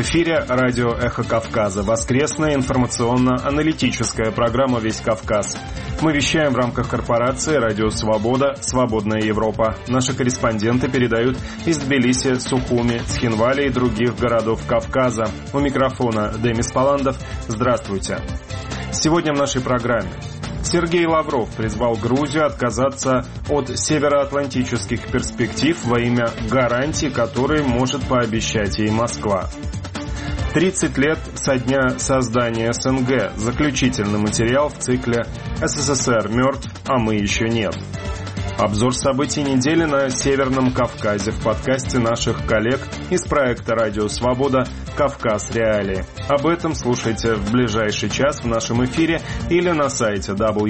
эфире радио «Эхо Кавказа», воскресная информационно-аналитическая программа «Весь Кавказ». Мы вещаем в рамках корпорации «Радио Свобода», «Свободная Европа». Наши корреспонденты передают из Тбилиси, Сухуми, Цхинвали и других городов Кавказа. У микрофона Демис Паландов. Здравствуйте. Сегодня в нашей программе. Сергей Лавров призвал Грузию отказаться от североатлантических перспектив во имя гарантий, которые может пообещать ей Москва. 30 лет со дня создания СНГ. Заключительный материал в цикле «СССР мертв, а мы еще нет». Обзор событий недели на Северном Кавказе в подкасте наших коллег из проекта «Радио Свобода. Кавказ. Реалии». Об этом слушайте в ближайший час в нашем эфире или на сайте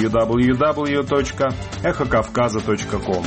www.эхокавказа.ком.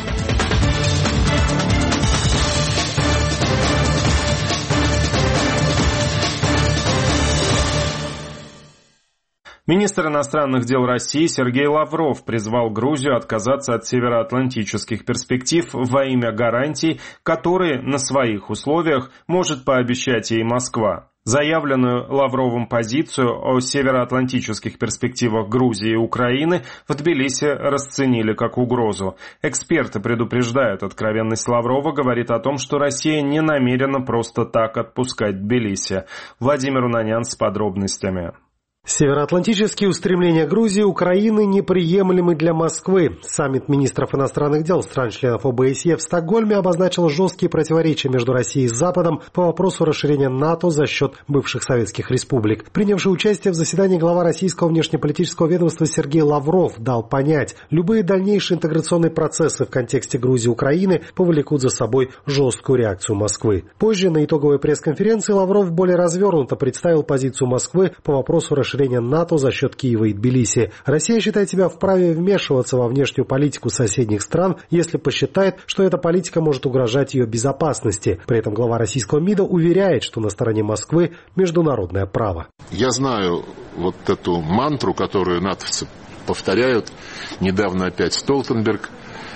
Министр иностранных дел России Сергей Лавров призвал Грузию отказаться от североатлантических перспектив во имя гарантий, которые на своих условиях может пообещать ей Москва. Заявленную Лавровым позицию о североатлантических перспективах Грузии и Украины в Тбилиси расценили как угрозу. Эксперты предупреждают, откровенность Лаврова говорит о том, что Россия не намерена просто так отпускать Тбилиси. Владимир Унанян с подробностями. Североатлантические устремления Грузии и Украины неприемлемы для Москвы. Саммит министров иностранных дел стран-членов ОБСЕ в Стокгольме обозначил жесткие противоречия между Россией и Западом по вопросу расширения НАТО за счет бывших советских республик. Принявший участие в заседании глава российского внешнеполитического ведомства Сергей Лавров дал понять, любые дальнейшие интеграционные процессы в контексте Грузии и Украины повлекут за собой жесткую реакцию Москвы. Позже на итоговой пресс-конференции Лавров более развернуто представил позицию Москвы по вопросу расширения НАТО за счет Киева и Тбилиси. Россия считает себя вправе вмешиваться во внешнюю политику соседних стран, если посчитает, что эта политика может угрожать ее безопасности. При этом глава российского МИДа уверяет, что на стороне Москвы международное право. Я знаю вот эту мантру, которую натовцы повторяют. Недавно опять Столтенберг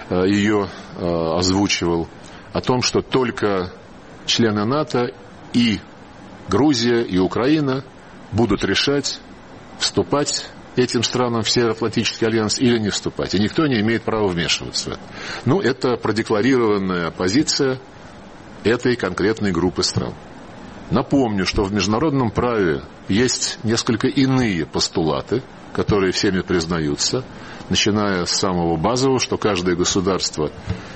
ее озвучивал, о том, что только члены НАТО и Грузия, и Украина будут решать, вступать этим странам в Североатлантический альянс или не вступать. И никто не имеет права вмешиваться в это. Это продекларированная позиция этой конкретной группы стран. Напомню, что в международном праве есть несколько иные постулаты, которые всеми признаются, начиная с самого базового, что каждое государство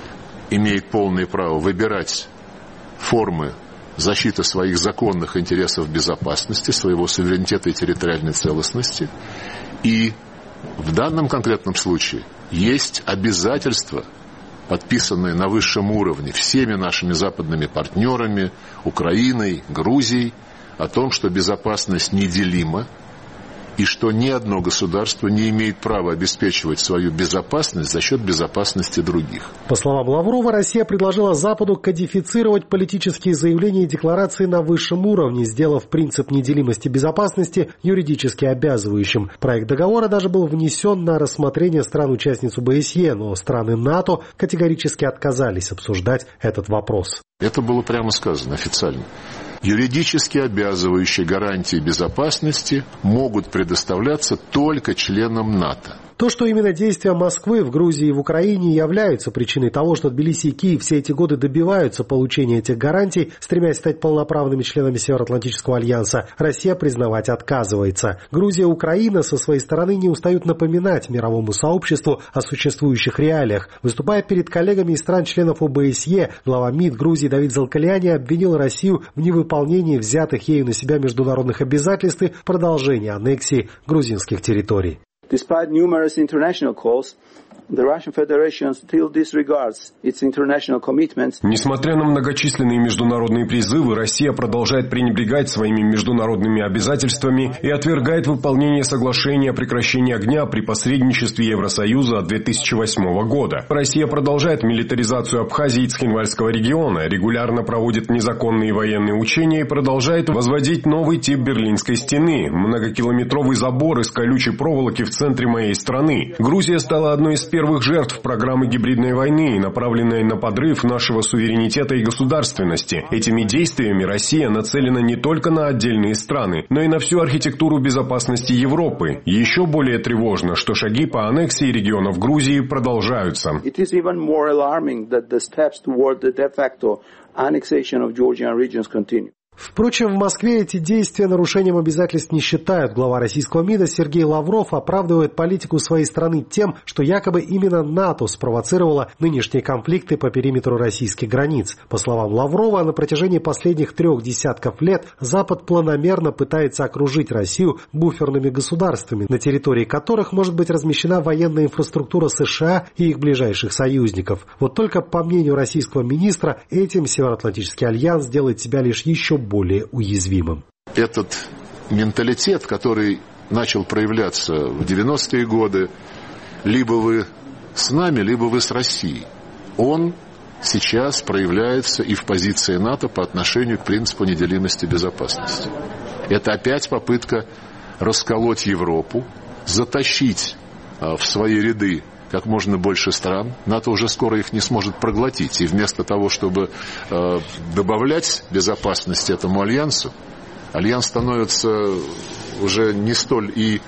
имеет полное право выбирать формы защиты своих законных интересов безопасности, своего суверенитета и территориальной целостности. И в данном конкретном случае есть обязательства, подписанные на высшем уровне всеми нашими западными партнерами, Украиной, Грузией, о том, что безопасность неделима, и что ни одно государство не имеет права обеспечивать свою безопасность за счет безопасности других. По словам Лаврова, Россия предложила Западу кодифицировать политические заявления и декларации на высшем уровне, сделав принцип неделимости безопасности юридически обязывающим. Проект договора даже был внесен на рассмотрение стран-участниц ОБСЕ, но страны НАТО категорически отказались обсуждать этот вопрос. Это было прямо сказано официально. Юридически обязывающие гарантии безопасности могут предоставляться только членам НАТО. То, что именно действия Москвы в Грузии и в Украине являются причиной того, что Тбилиси и Киев все эти годы добиваются получения этих гарантий, стремясь стать полноправными членами Североатлантического альянса, Россия признавать отказывается. Грузия и Украина со своей стороны не устают напоминать мировому сообществу о существующих реалиях. Выступая перед коллегами из стран-членов ОБСЕ, глава МИД Грузии Давид Залкаляни обвинил Россию в невыполнении взятых ею на себя международных обязательств и продолжении аннексии грузинских территорий. Despite numerous international calls, the Russian Federation still disregards its international commitments. Несмотря на многочисленные международные призывы, Россия продолжает пренебрегать своими международными обязательствами и отвергает выполнение соглашения о прекращении огня при посредничестве Евросоюза от 2008 года. Россия продолжает милитаризацию Абхазии и Цхинвальского региона, регулярно проводит незаконные военные учения и продолжает возводить новый тип Берлинской стены, многокилометровый забор из колючей проволоки в центре моей страны. Грузия стала одной из первых жертв программы гибридной войны, направленной на подрыв нашего суверенитета и государственности. Этими действиями Россия нацелена не только на отдельные страны, но и на всю архитектуру безопасности Европы. Еще более тревожно, что шаги по аннексии регионов Грузии продолжаются. Впрочем, в Москве эти действия нарушением обязательств не считают. Глава российского МИДа Сергей Лавров оправдывает политику своей страны тем, что якобы именно НАТО спровоцировало нынешние конфликты по периметру российских границ. По словам Лаврова, на протяжении последних 3 десятков лет Запад планомерно пытается окружить Россию буферными государствами, на территории которых может быть размещена военная инфраструктура США и их ближайших союзников. Вот только, по мнению российского министра, этим Североатлантический альянс делает себя лишь еще более уязвимым. Этот менталитет, который начал проявляться в 90-е годы, либо вы с нами, либо вы с Россией, он сейчас проявляется и в позиции НАТО по отношению к принципу неделимости безопасности. Это опять попытка расколоть Европу, затащить в свои ряды как можно больше стран. НАТО уже скоро их не сможет проглотить. И вместо того, чтобы добавлять безопасность этому альянсу, альянс становится уже не столь и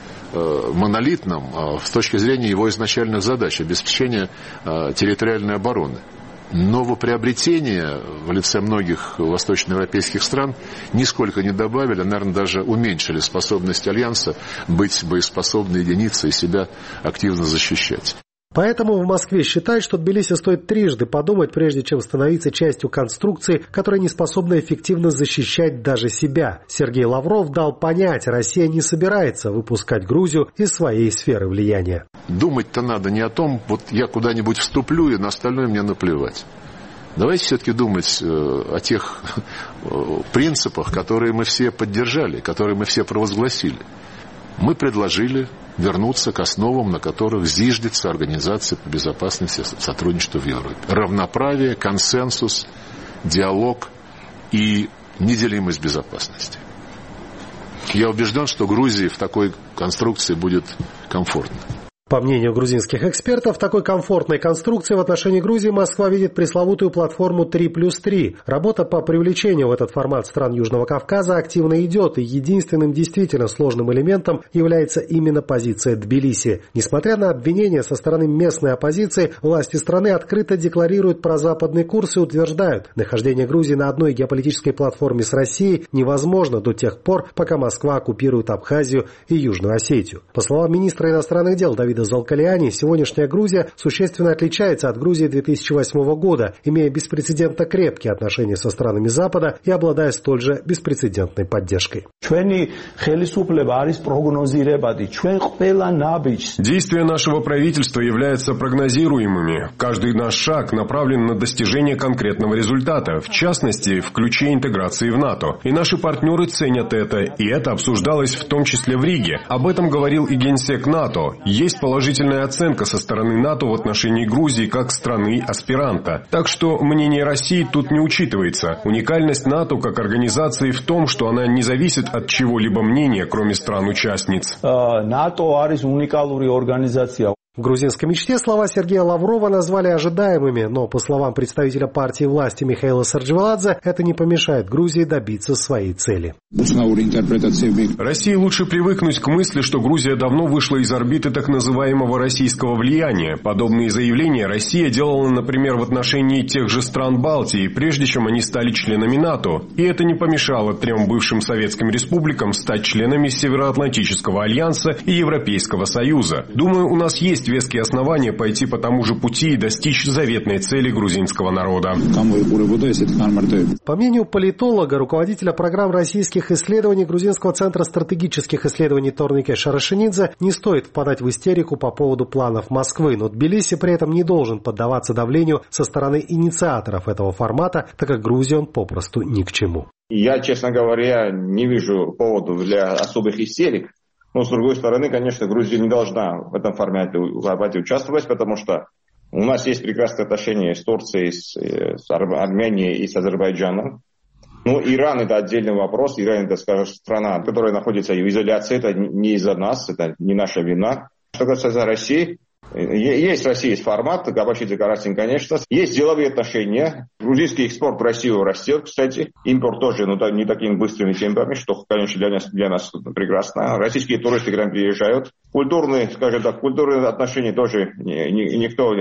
монолитным с точки зрения его изначальных задач обеспечения территориальной обороны. Новоприобретения в лице многих восточноевропейских стран нисколько не добавили, наверное, даже уменьшили способность альянса быть боеспособной единицей и себя активно защищать. Поэтому в Москве считают, что Тбилиси стоит трижды подумать, прежде чем становиться частью конструкции, которая не способна эффективно защищать даже себя. Сергей Лавров дал понять, Россия не собирается выпускать Грузию из своей сферы влияния. Думать-то надо не о том, вот я куда-нибудь вступлю, и на остальное мне наплевать. Давайте все-таки думать о тех принципах, которые мы все поддержали, которые мы все провозгласили. Мы предложили вернуться к основам, на которых зиждется Организация по безопасности и сотрудничеству в Европе. Равноправие, консенсус, диалог и неделимость безопасности. Я убежден, что Грузии в такой конструкции будет комфортно. По мнению грузинских экспертов, в такой комфортной конструкции в отношении Грузии Москва видит пресловутую платформу 3+3. Работа по привлечению в этот формат стран Южного Кавказа активно идет, и единственным действительно сложным элементом является именно позиция Тбилиси. Несмотря на обвинения со стороны местной оппозиции, власти страны открыто декларируют прозападный курс и утверждают, нахождение Грузии на одной геополитической платформе с Россией невозможно до тех пор, пока Москва оккупирует Абхазию и Южную Осетию. По словам министра иностранных дел Давида Залкаляни, сегодняшняя Грузия существенно отличается от Грузии 2008 года, имея беспрецедентно крепкие отношения со странами Запада и обладая столь же беспрецедентной поддержкой. Действия нашего правительства являются прогнозируемыми. Каждый наш шаг направлен на достижение конкретного результата, в частности, в ключе интеграции в НАТО. И наши партнеры ценят это, и это обсуждалось в том числе в Риге. Об этом говорил и генсек НАТО. Есть положительная оценка со стороны НАТО в отношении Грузии как страны-аспиранта. Так что мнение России тут не учитывается. Уникальность НАТО как организации в том, что она не зависит от чего-либо мнения, кроме стран-участниц. В грузинской мечте слова Сергея Лаврова назвали ожидаемыми, но, по словам представителя партии власти Михаила Сарджвеладзе, это не помешает Грузии добиться своей цели. России лучше привыкнуть к мысли, что Грузия давно вышла из орбиты так называемого российского влияния. Подобные заявления Россия делала, например, в отношении тех же стран Балтии, прежде чем они стали членами НАТО. И это не помешало 3 бывшим советским республикам стать членами Североатлантического альянса и Европейского Союза. Думаю, у нас есть веские основания пойти по тому же пути и достичь заветной цели грузинского народа. По мнению политолога, руководителя программ российских исследований Грузинского центра стратегических исследований Торнике Шарашинидзе, не стоит впадать в истерику по поводу планов Москвы, но Тбилиси при этом не должен поддаваться давлению со стороны инициаторов этого формата, так как Грузии он попросту ни к чему. Я, честно говоря, не вижу поводов для особых истерик. Но, с другой стороны, конечно, Грузия не должна в этом формате участвовать, потому что у нас есть прекрасные отношения с Турцией, с Арменией и с Азербайджаном. Ну, Иран – это отдельный вопрос. Иран – это, скажем, страна, которая находится в изоляции. Это не из-за нас, это не наша вина. Что касается России, Есть в России формат, Габачидзе Карасин, конечно. Есть деловые отношения. Грузинский экспорт в Россию растет, кстати. Импорт тоже, но не такими быстрыми темпами, что, конечно, для нас прекрасно. Российские туристы к нам приезжают. Культурные отношения тоже никто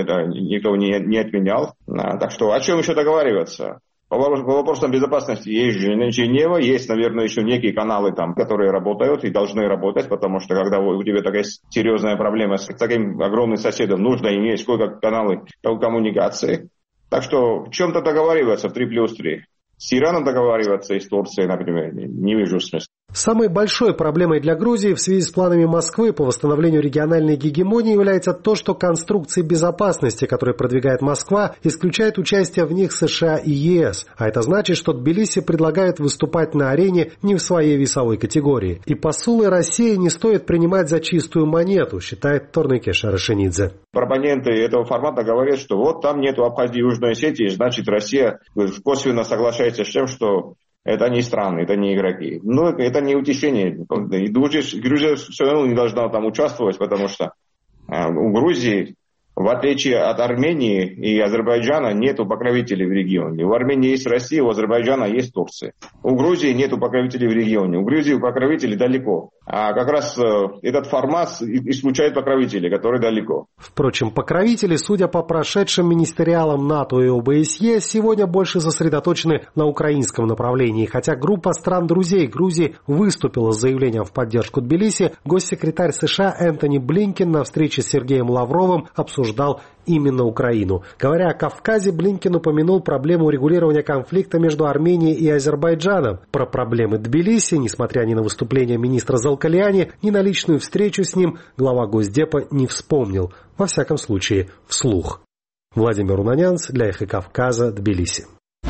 не отменял. Так что о чем еще договариваться? По вопросам безопасности есть Женева, есть, наверное, еще некие каналы там, которые работают и должны работать, потому что когда у тебя такая серьезная проблема с таким огромным соседом, нужно иметь сколько каналы коммуникации. Так что в чем-то договариваться в 3+3. С Ираном договариваться и с Турцией, например, не вижу смысла. Самой большой проблемой для Грузии в связи с планами Москвы по восстановлению региональной гегемонии является то, что конструкции безопасности, которые продвигает Москва, исключают участие в них США и ЕС. А это значит, что Тбилиси предлагает выступать на арене не в своей весовой категории. И посулы России не стоит принимать за чистую монету, считает Торнике Шарашенидзе. Пропоненты этого формата говорят, что вот там нету Абхазии и Южной Осетии, значит Россия косвенно соглашается с тем, что это не страны, это не игроки. Но это не утешение. И Грузия все равно не должна там участвовать, потому что у Грузии, в отличие от Армении и Азербайджана, нету покровителей в регионе. У Армении есть Россия, у Азербайджана есть Турция. У Грузии нету покровителей в регионе. У Грузии покровители далеко. А как раз этот формат исключает покровителей, которые далеко. Впрочем, покровители, судя по прошедшим министериалам НАТО и ОБСЕ, сегодня больше сосредоточены на украинском направлении. Хотя группа стран-друзей Грузии выступила с заявлением в поддержку Тбилиси, госсекретарь США Энтони Блинкен на встрече с Сергеем Лавровым обсуждал именно Украину. Говоря о Кавказе, Блинкен упомянул проблему урегулирования конфликта между Арменией и Азербайджаном. Про проблемы Тбилиси, несмотря ни на выступление министра Залкаляни, ни на личную встречу с ним, глава Госдепа не вспомнил. Во всяком случае, вслух. Владимир Унанянц для «Эхо Кавказа», Тбилиси.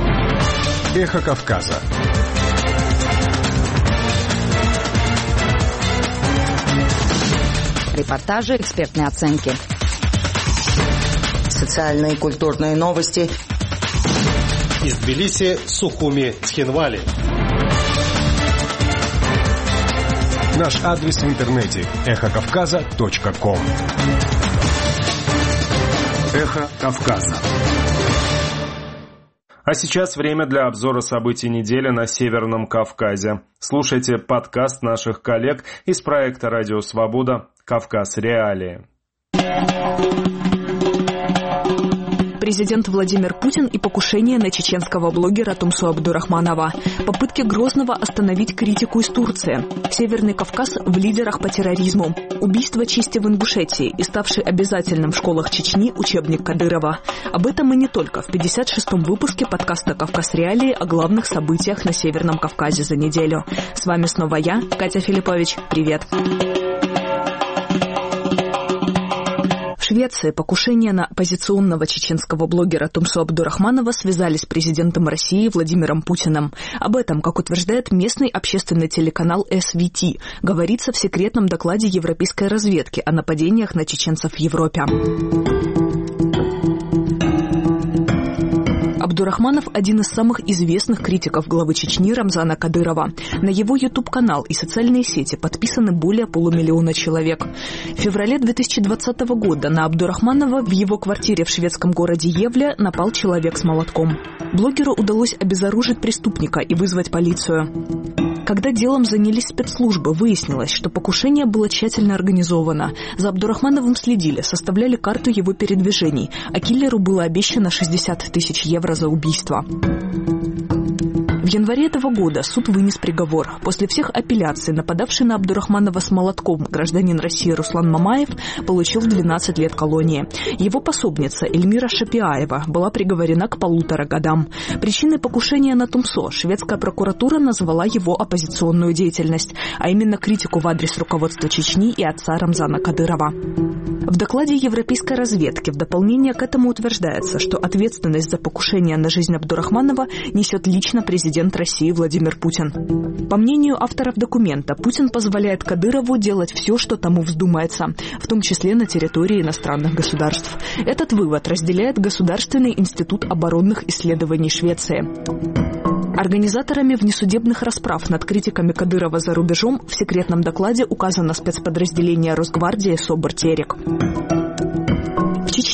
«Эхо Кавказа». Репортажи, экспертные оценки. Социальные и культурные новости. Из Тбилиси, Сухуми, Тхинвали. Наш адрес в интернете эхокавказа.ком. Эхо Кавказа. А сейчас время для обзора событий недели на Северном Кавказе. Слушайте подкаст наших коллег из проекта «Радио Свобода. Кавказ. Реалии». Президент Владимир Путин и покушение на чеченского блогера Тумсо Абдурахманова. Попытки Грозного остановить критику из Турции. Северный Кавказ в лидерах по терроризму. Убийство чести в Ингушетии и ставший обязательным в школах Чечни учебник Кадырова. Об этом и не только в 56-м выпуске подкаста «Кавказ. Реалии» о главных событиях на Северном Кавказе за неделю. С вами снова я, Катя Филиппович. Привет. В Швеции покушение на оппозиционного чеченского блогера Тумсо Абдурахманова связали с президентом России Владимиром Путиным. Об этом, как утверждает местный общественный телеканал СВТ, говорится в секретном докладе европейской разведки о нападениях на чеченцев в Европе. Абдурахманов – один из самых известных критиков главы Чечни Рамзана Кадырова. На его YouTube-канал и социальные сети подписаны более 500 000 человек. В феврале 2020 года на Абдурахманова в его квартире в шведском городе Евле напал человек с молотком. Блогеру удалось обезоружить преступника и вызвать полицию. Когда делом занялись спецслужбы, выяснилось, что покушение было тщательно организовано. За Абдурахмановым следили, составляли карту его передвижений, а киллеру было обещано 60 000 евро за убийство. В январе этого года суд вынес приговор. После всех апелляций нападавший на Абдурахманова с молотком гражданин России Руслан Мамаев получил 12 лет колонии. Его пособница Эльмира Шапиаева была приговорена к 1,5 годам. Причиной покушения на Тумсо шведская прокуратура назвала его оппозиционную деятельность, а именно критику в адрес руководства Чечни и отца Рамзана Кадырова. В докладе европейской разведки в дополнение к этому утверждается, что ответственность за покушение на жизнь Абдурахманова несет лично президент России Владимир Путин. По мнению авторов документа, Путин позволяет Кадырову делать все, что тому вздумается, в том числе на территории иностранных государств. Этот вывод разделяет Государственный институт оборонных исследований Швеции. Организаторами внесудебных расправ над критиками Кадырова за рубежом в секретном докладе указано спецподразделение Росгвардии СОБР «Терек».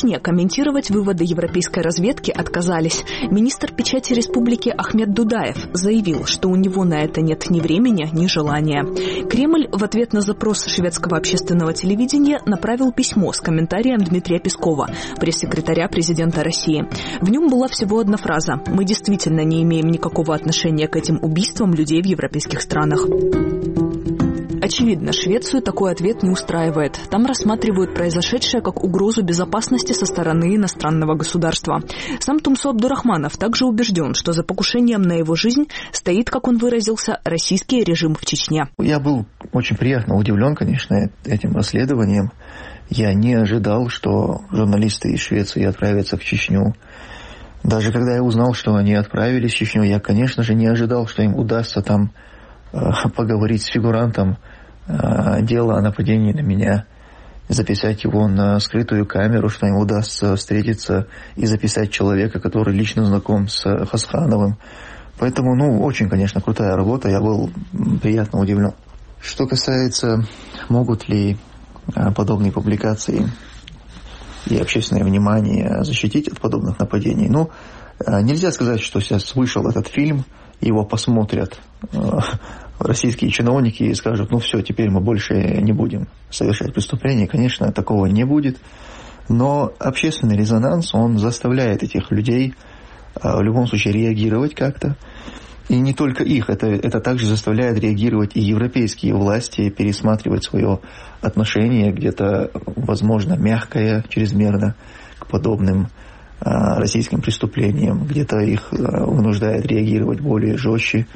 Чечне комментировать выводы европейской разведки отказались. Министр печати республики Ахмед Дудаев заявил, что у него на это нет ни времени, ни желания. Кремль в ответ на запрос шведского общественного телевидения направил письмо с комментарием Дмитрия Пескова, пресс-секретаря президента России. В нем была всего одна фраза: «Мы действительно не имеем никакого отношения к этим убийствам людей в европейских странах». Очевидно, Швецию такой ответ не устраивает. Там рассматривают произошедшее как угрозу безопасности со стороны иностранного государства. Сам Тумсо Абдурахманов также убежден, что за покушением на его жизнь стоит, как он выразился, российский режим в Чечне. Я был очень приятно удивлен, конечно, этим расследованием. Я не ожидал, что журналисты из Швеции отправятся в Чечню. Даже когда я узнал, что они отправились в Чечню, я, конечно же, не ожидал, что им удастся там поговорить с фигурантом дела о нападении на меня, записать его на скрытую камеру, что им удастся встретиться и записать человека, который лично знаком с Хасхановым. Поэтому, очень, конечно, крутая работа, я был приятно удивлен. Что касается, могут ли подобные публикации и общественное внимание защитить от подобных нападений, нельзя сказать, что сейчас вышел этот фильм, его посмотрят российские чиновники и скажут: все, теперь мы больше не будем совершать преступления. Конечно, такого не будет. Но общественный резонанс, он заставляет этих людей в любом случае реагировать как-то. И не только их, это также заставляет реагировать и европейские власти, пересматривать свое отношение, где-то, возможно, мягкое чрезмерно к подобным российским преступлениям, где-то их вынуждает реагировать более жестче,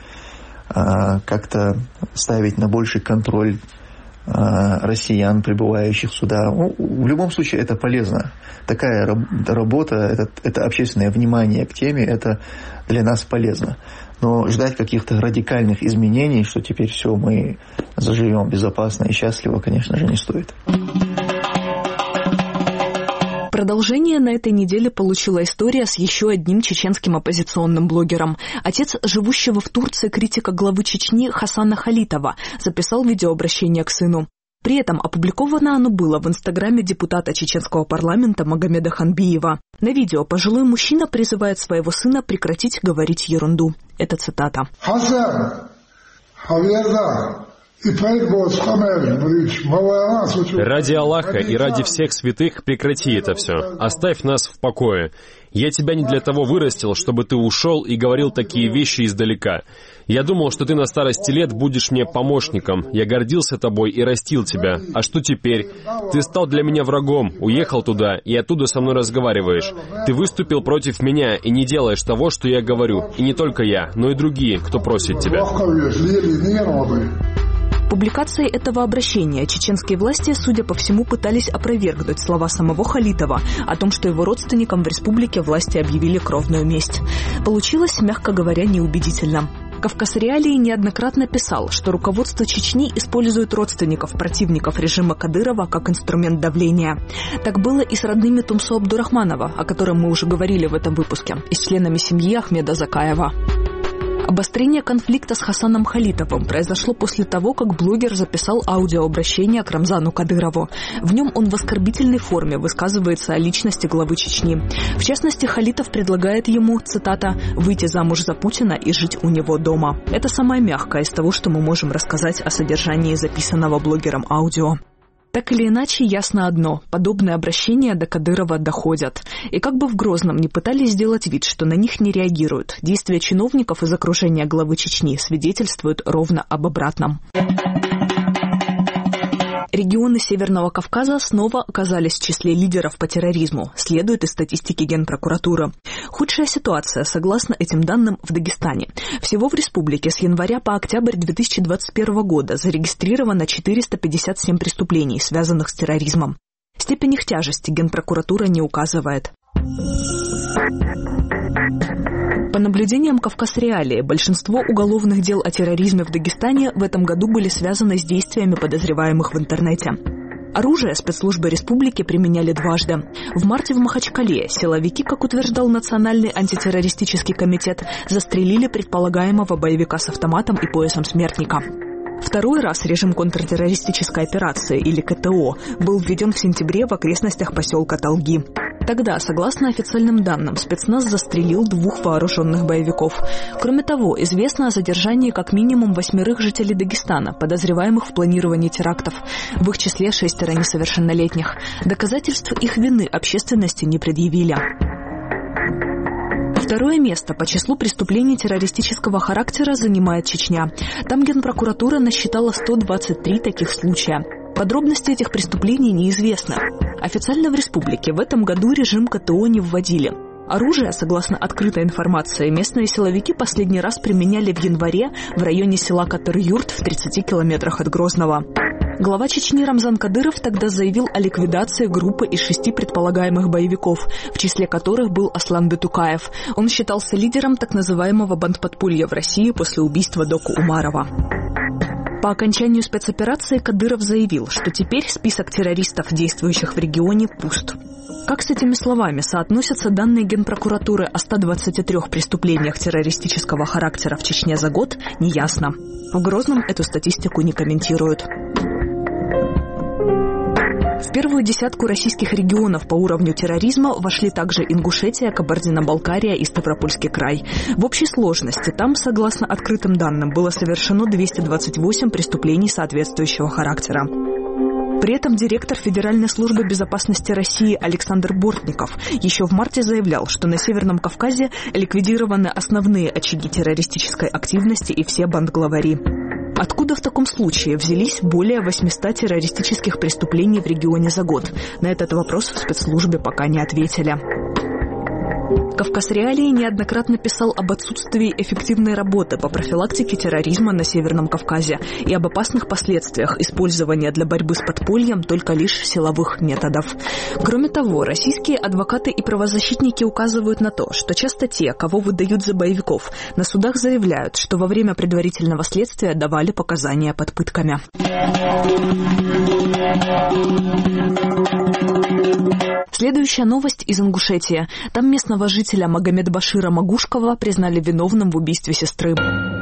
как-то ставить на больший контроль россиян, прибывающих сюда. В любом случае это полезно. Такая работа, это общественное внимание к теме, это для нас полезно. Но ждать каких-то радикальных изменений, что теперь все, мы заживем безопасно и счастливо, конечно же, не стоит. Продолжение на этой неделе получила история с еще одним чеченским оппозиционным блогером. Отец живущего в Турции критика главы Чечни Хасана Халитова записал видеообращение к сыну. При этом опубликовано оно было в инстаграме депутата чеченского парламента Магомеда Ханбиева. На видео пожилой мужчина призывает своего сына прекратить говорить ерунду. Это цитата. «Хасан, ради Аллаха и ради всех святых прекрати это все. Оставь нас в покое. Я тебя не для того вырастил, чтобы ты ушел и говорил такие вещи издалека. Я думал, что ты на старости лет будешь мне помощником. Я гордился тобой и растил тебя. А что теперь? Ты стал для меня врагом, уехал туда и оттуда со мной разговариваешь. Ты выступил против меня и не делаешь того, что я говорю. И не только я, но и другие, кто просит тебя». Публикацией этого обращения чеченские власти, судя по всему, пытались опровергнуть слова самого Халитова о том, что его родственникам в республике власти объявили кровную месть. Получилось, мягко говоря, неубедительно. Кавказ Реалии неоднократно писал, что руководство Чечни использует родственников противников режима Кадырова как инструмент давления. Так было и с родными Тумсо Абдурахманова, о котором мы уже говорили в этом выпуске, и с членами семьи Ахмеда Закаева. Обострение конфликта с Хасаном Халитовым произошло после того, как блогер записал аудиообращение к Рамзану Кадырову. В нем он в оскорбительной форме высказывается о личности главы Чечни. В частности, Халитов предлагает ему, цитата, «выйти замуж за Путина и жить у него дома». Это самое мягкое из того, что мы можем рассказать о содержании записанного блогером аудио. Так или иначе, ясно одно – подобные обращения до Кадырова доходят. И как бы в Грозном не пытались сделать вид, что на них не реагируют, действия чиновников из окружения главы Чечни свидетельствуют ровно об обратном. Регионы Северного Кавказа снова оказались в числе лидеров по терроризму, следует из статистики Генпрокуратуры. Худшая ситуация, согласно этим данным, в Дагестане. Всего в республике с января по октябрь 2021 года зарегистрировано 457 преступлений, связанных с терроризмом. Степень их тяжести Генпрокуратура не указывает. По наблюдениям Кавказ Реалии, большинство уголовных дел о терроризме в Дагестане в этом году были связаны с действиями подозреваемых в интернете. Оружие спецслужбы республики применяли дважды. В марте в Махачкале силовики, как утверждал Национальный антитеррористический комитет, застрелили предполагаемого боевика с автоматом и поясом смертника. Второй раз режим контртеррористической операции, или КТО, был введен в сентябре в окрестностях поселка Талги. Тогда, согласно официальным данным, спецназ застрелил 2 вооруженных боевиков. Кроме того, известно о задержании как минимум 8 жителей Дагестана, подозреваемых в планировании терактов. В их числе 6 несовершеннолетних. Доказательств их вины общественности не предъявили. Второе место по числу преступлений террористического характера занимает Чечня. Там Генпрокуратура насчитала 123 таких случая. Подробности этих преступлений неизвестны. Официально в республике в этом году режим КТО не вводили. Оружие, согласно открытой информации, местные силовики последний раз применяли в январе в районе села Катыр-Юрт в 30 километрах от Грозного. Глава Чечни Рамзан Кадыров тогда заявил о ликвидации группы из 6 предполагаемых боевиков, в числе которых был Аслан Бетукаев. Он считался лидером так называемого бандподполья в России после убийства Доку Умарова. По окончанию спецоперации Кадыров заявил, что теперь список террористов, действующих в регионе, пуст. Как с этими словами соотносятся данные Генпрокуратуры о 123 преступлениях террористического характера в Чечне за год, неясно. В Грозном эту статистику не комментируют. В первую десятку российских регионов по уровню терроризма вошли также Ингушетия, Кабардино-Балкария и Ставропольский край. В общей сложности там, согласно открытым данным, было совершено 228 преступлений соответствующего характера. При этом директор Федеральной службы безопасности России Александр Бортников еще в марте заявлял, что на Северном Кавказе ликвидированы основные очаги террористической активности и все бандглавари. Откуда в таком случае взялись более 800 террористических преступлений в регионе за год? На этот вопрос в спецслужбе пока не ответили. «Кавказ Реалии» неоднократно писал об отсутствии эффективной работы по профилактике терроризма на Северном Кавказе и об опасных последствиях использования для борьбы с подпольем только лишь силовых методов. Кроме того, российские адвокаты и правозащитники указывают на то, что часто те, кого выдают за боевиков, на судах заявляют, что во время предварительного следствия давали показания под пытками. Следующая новость из Ингушетии. Там местного жителя Магомед-Башира Магушкова признали виновным в убийстве сестры.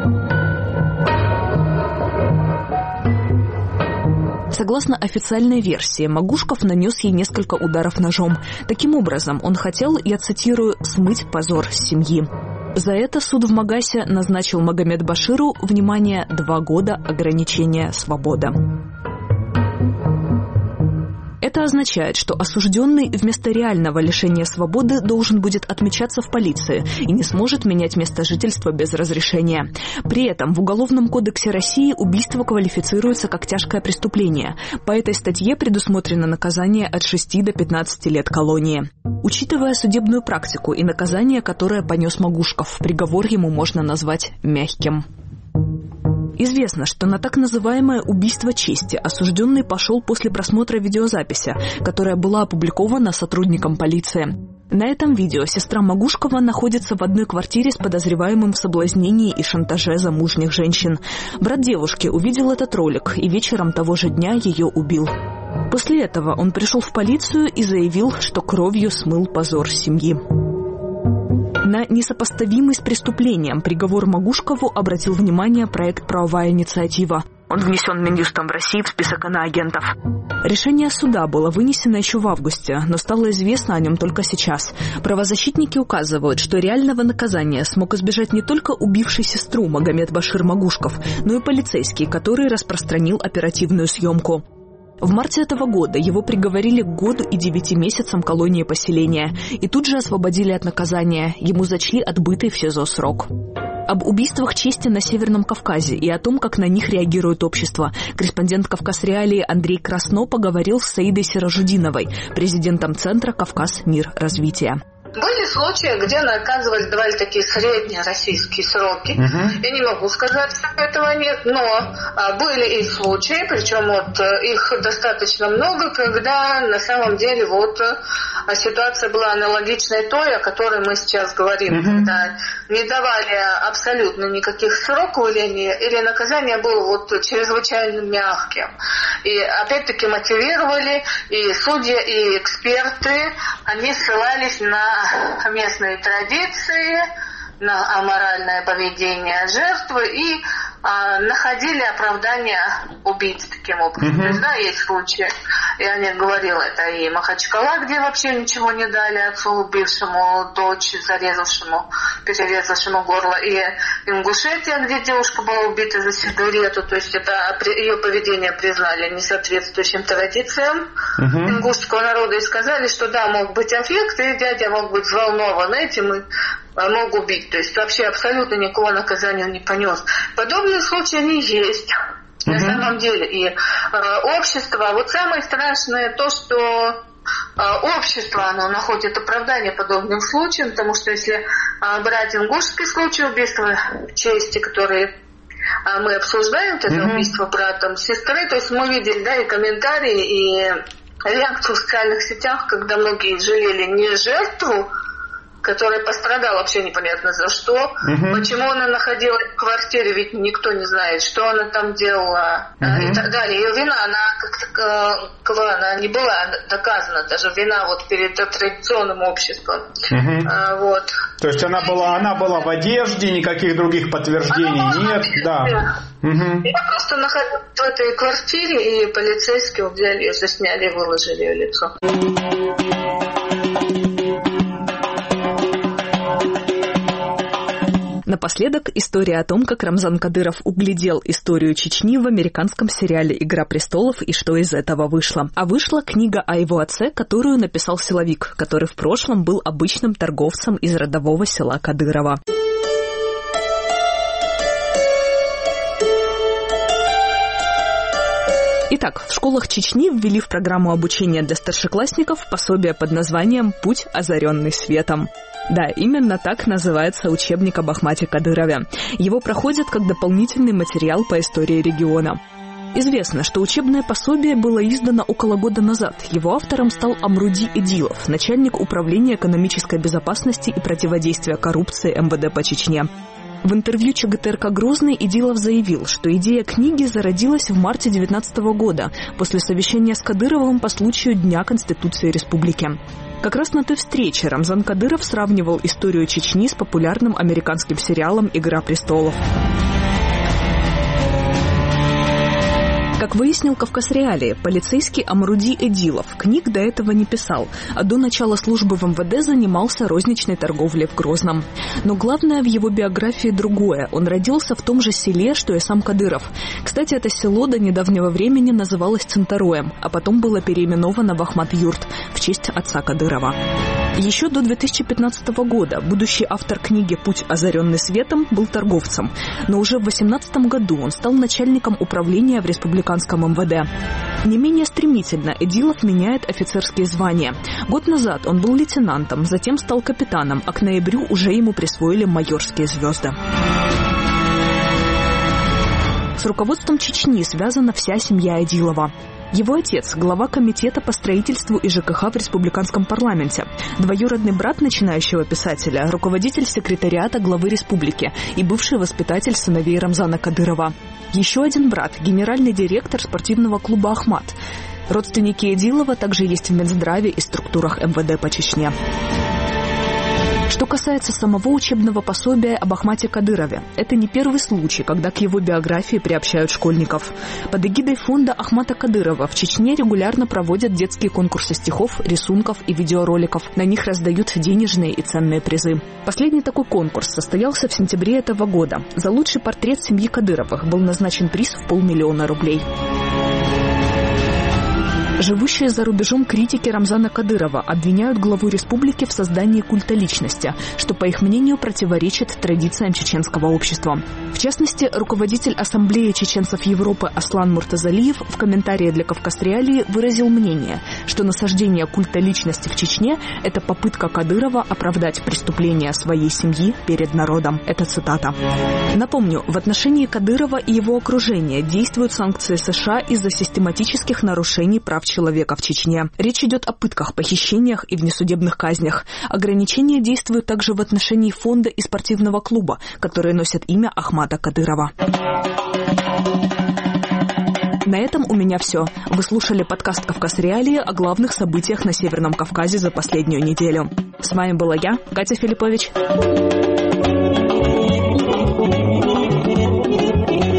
Согласно официальной версии, Магушков нанес ей несколько ударов ножом. Таким образом, он хотел, я цитирую, «смыть позор с семьи». За это суд в Магасе назначил Магомед-Баширу, внимание, 2 года ограничения свободы. Это означает, что осужденный вместо реального лишения свободы должен будет отмечаться в полиции и не сможет менять место жительства без разрешения. При этом в Уголовном кодексе России убийство квалифицируется как тяжкое преступление. По этой статье предусмотрено наказание от 6 до 15 лет колонии. Учитывая судебную практику и наказание, которое понес Магушков, приговор ему можно назвать мягким. Известно, что на так называемое убийство чести осужденный пошел после просмотра видеозаписи, которая была опубликована сотрудником полиции. На этом видео сестра Магушкова находится в одной квартире с подозреваемым в соблазнении и шантаже замужних женщин. Брат девушки увидел этот ролик и вечером того же дня ее убил. После этого он пришел в полицию и заявил, что кровью смыл позор семьи. На несопоставимый с преступлением приговор Магушкову обратил внимание проект «Правовая инициатива». Он внесен Минюстом в России в список иноагентов. Решение суда было вынесено еще в августе, но стало известно о нем только сейчас. Правозащитники указывают, что реального наказания смог избежать не только убивший сестру Магомед-Башир Магушков, но и полицейский, который распространил оперативную съемку. В марте этого года его приговорили к 1 году и 9 месяцам колонии поселения и тут же освободили от наказания. Ему зачли отбытый в СИЗО срок. Об убийствах чести на Северном Кавказе и о том, как на них реагирует общество, корреспондент «Кавказ Реалии» Андрей Красно поговорил с Саидой Сиражудиновой, президентом Центра «Кавказ. Мир. Развитие». Были случаи, где наказывали, давали такие средние российские сроки. Я не могу сказать, что этого нет, но были и случаи, причем их достаточно много, когда на самом деле ситуация была аналогичной той, о которой мы сейчас говорим, когда не давали абсолютно никаких сроков или наказание было чрезвычайно мягким. И опять-таки мотивировали и судьи, и эксперты, они ссылались на местные традиции, на аморальное поведение жертвы и находили оправдание убийц таким образом. То есть, да, есть случаи, я не говорила, это и Махачкала, где вообще ничего не дали отцу убившему дочь, перерезавшему горло, и Ингушетия, где девушка была убита за сигарету, то есть это ее поведение признали несоответствующим традициям ингушского народа и сказали, что да, мог быть аффект, и дядя мог быть взволнован этим и мог убить. То есть вообще абсолютно никакого наказания он не понес. Подобные случаи они есть. На самом деле. И общество, вот самое страшное то, что общество, оно находит оправдание подобным случаям, потому что если брать ингушский случай убийства чести, который мы обсуждаем, это убийство братом сестры, то есть мы видели, да, и комментарии, и реакцию в социальных сетях, когда многие жалели не жертву, которая пострадала вообще непонятно за что, почему она находилась в квартире, ведь никто не знает, что она там делала, и так далее. Ее вина, она не была доказана, даже вина вот перед традиционным обществом. Вот. То есть она была в одежде, никаких других подтверждений нет, да. Я просто находилась в этой квартире, и полицейские взяли ее, засняли и выложили ее лицо. Напоследок, история о том, как Рамзан Кадыров углядел историю Чечни в американском сериале «Игра престолов» и что из этого вышло. А вышла книга о его отце, которую написал силовик, который в прошлом был обычным торговцем из родового села Кадырова. Итак, в школах Чечни ввели в программу обучения для старшеклассников пособие под названием «Путь, озаренный светом». Да, именно так называется учебник об Ахмате Кадырове. Его проходят как дополнительный материал по истории региона. Известно, что учебное пособие было издано около года назад. Его автором стал Амруди Эдилов, начальник управления экономической безопасности и противодействия коррупции МВД по Чечне. В интервью ЧГТРК «Грозный» Эдилов заявил, что идея книги зародилась в марте 2019 года после совещания с Кадыровым по случаю Дня Конституции Республики. Как раз на той встрече Рамзан Кадыров сравнивал историю Чечни с популярным американским сериалом «Игра престолов». Как выяснил Кавказ Реалии, полицейский Амруди Эдилов книг до этого не писал, а до начала службы в МВД занимался розничной торговлей в Грозном. Но главное в его биографии другое. Он родился в том же селе, что и сам Кадыров. Кстати, это село до недавнего времени называлось Центароем, а потом было переименовано в Ахмат-Юрт в честь отца Кадырова. Еще до 2015 года будущий автор книги «Путь, озаренный светом» был торговцем, но уже в 2018 году он стал начальником управления в республиканском МВД. Не менее стремительно Эдилов меняет офицерские звания. Год назад он был лейтенантом, затем стал капитаном, а к ноябрю уже ему присвоили майорские звезды. С руководством Чечни связана вся семья Эдилова. Его отец – глава комитета по строительству и ЖКХ в республиканском парламенте, двоюродный брат начинающего писателя, руководитель секретариата главы республики и бывший воспитатель сыновей Рамзана Кадырова. Еще один брат – генеральный директор спортивного клуба «Ахмат». Родственники Эдилова также есть в Минздраве и структурах МВД по Чечне. Что касается самого учебного пособия об Ахмате Кадырове, это не первый случай, когда к его биографии приобщают школьников. Под эгидой фонда Ахмата Кадырова в Чечне регулярно проводят детские конкурсы стихов, рисунков и видеороликов. На них раздают денежные и ценные призы. Последний такой конкурс состоялся в сентябре этого года. За лучший портрет семьи Кадыровых был назначен приз в 500 000 рублей. Живущие за рубежом критики Рамзана Кадырова обвиняют главу республики в создании культа личности, что, по их мнению, противоречит традициям чеченского общества. В частности, руководитель Ассамблеи чеченцев Европы Аслан Муртазалиев в комментарии для Кавказ Реалии выразил мнение, что насаждение культа личности в Чечне – это попытка Кадырова оправдать преступления своей семьи перед народом. Это цитата. Напомню, в отношении Кадырова и его окружения действуют санкции США из-за систематических нарушений прав человека в Чечне. Речь идет о пытках, похищениях и внесудебных казнях. Ограничения действуют также в отношении фонда и спортивного клуба, которые носят имя Ахмата Кадырова. На этом у меня все. Вы слушали подкаст «Кавказ Реалии» о главных событиях на Северном Кавказе за последнюю неделю. С вами была я, Катя Филиппович.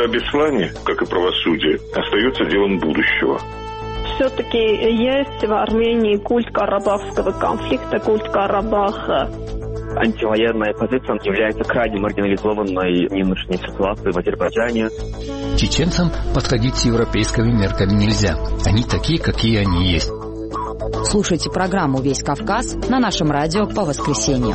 Дело об исламе, как и правосудие, остается делом будущего. Все-таки есть в Армении культ Карабахского конфликта, культ Карабаха. Антивоенная позиция является крайне маргинализованной в нынешней ситуации в Азербайджане. Чеченцам подходить с европейскими мерками нельзя. Они такие, какие они есть. Слушайте программу «Весь Кавказ» на нашем радио по воскресеньям.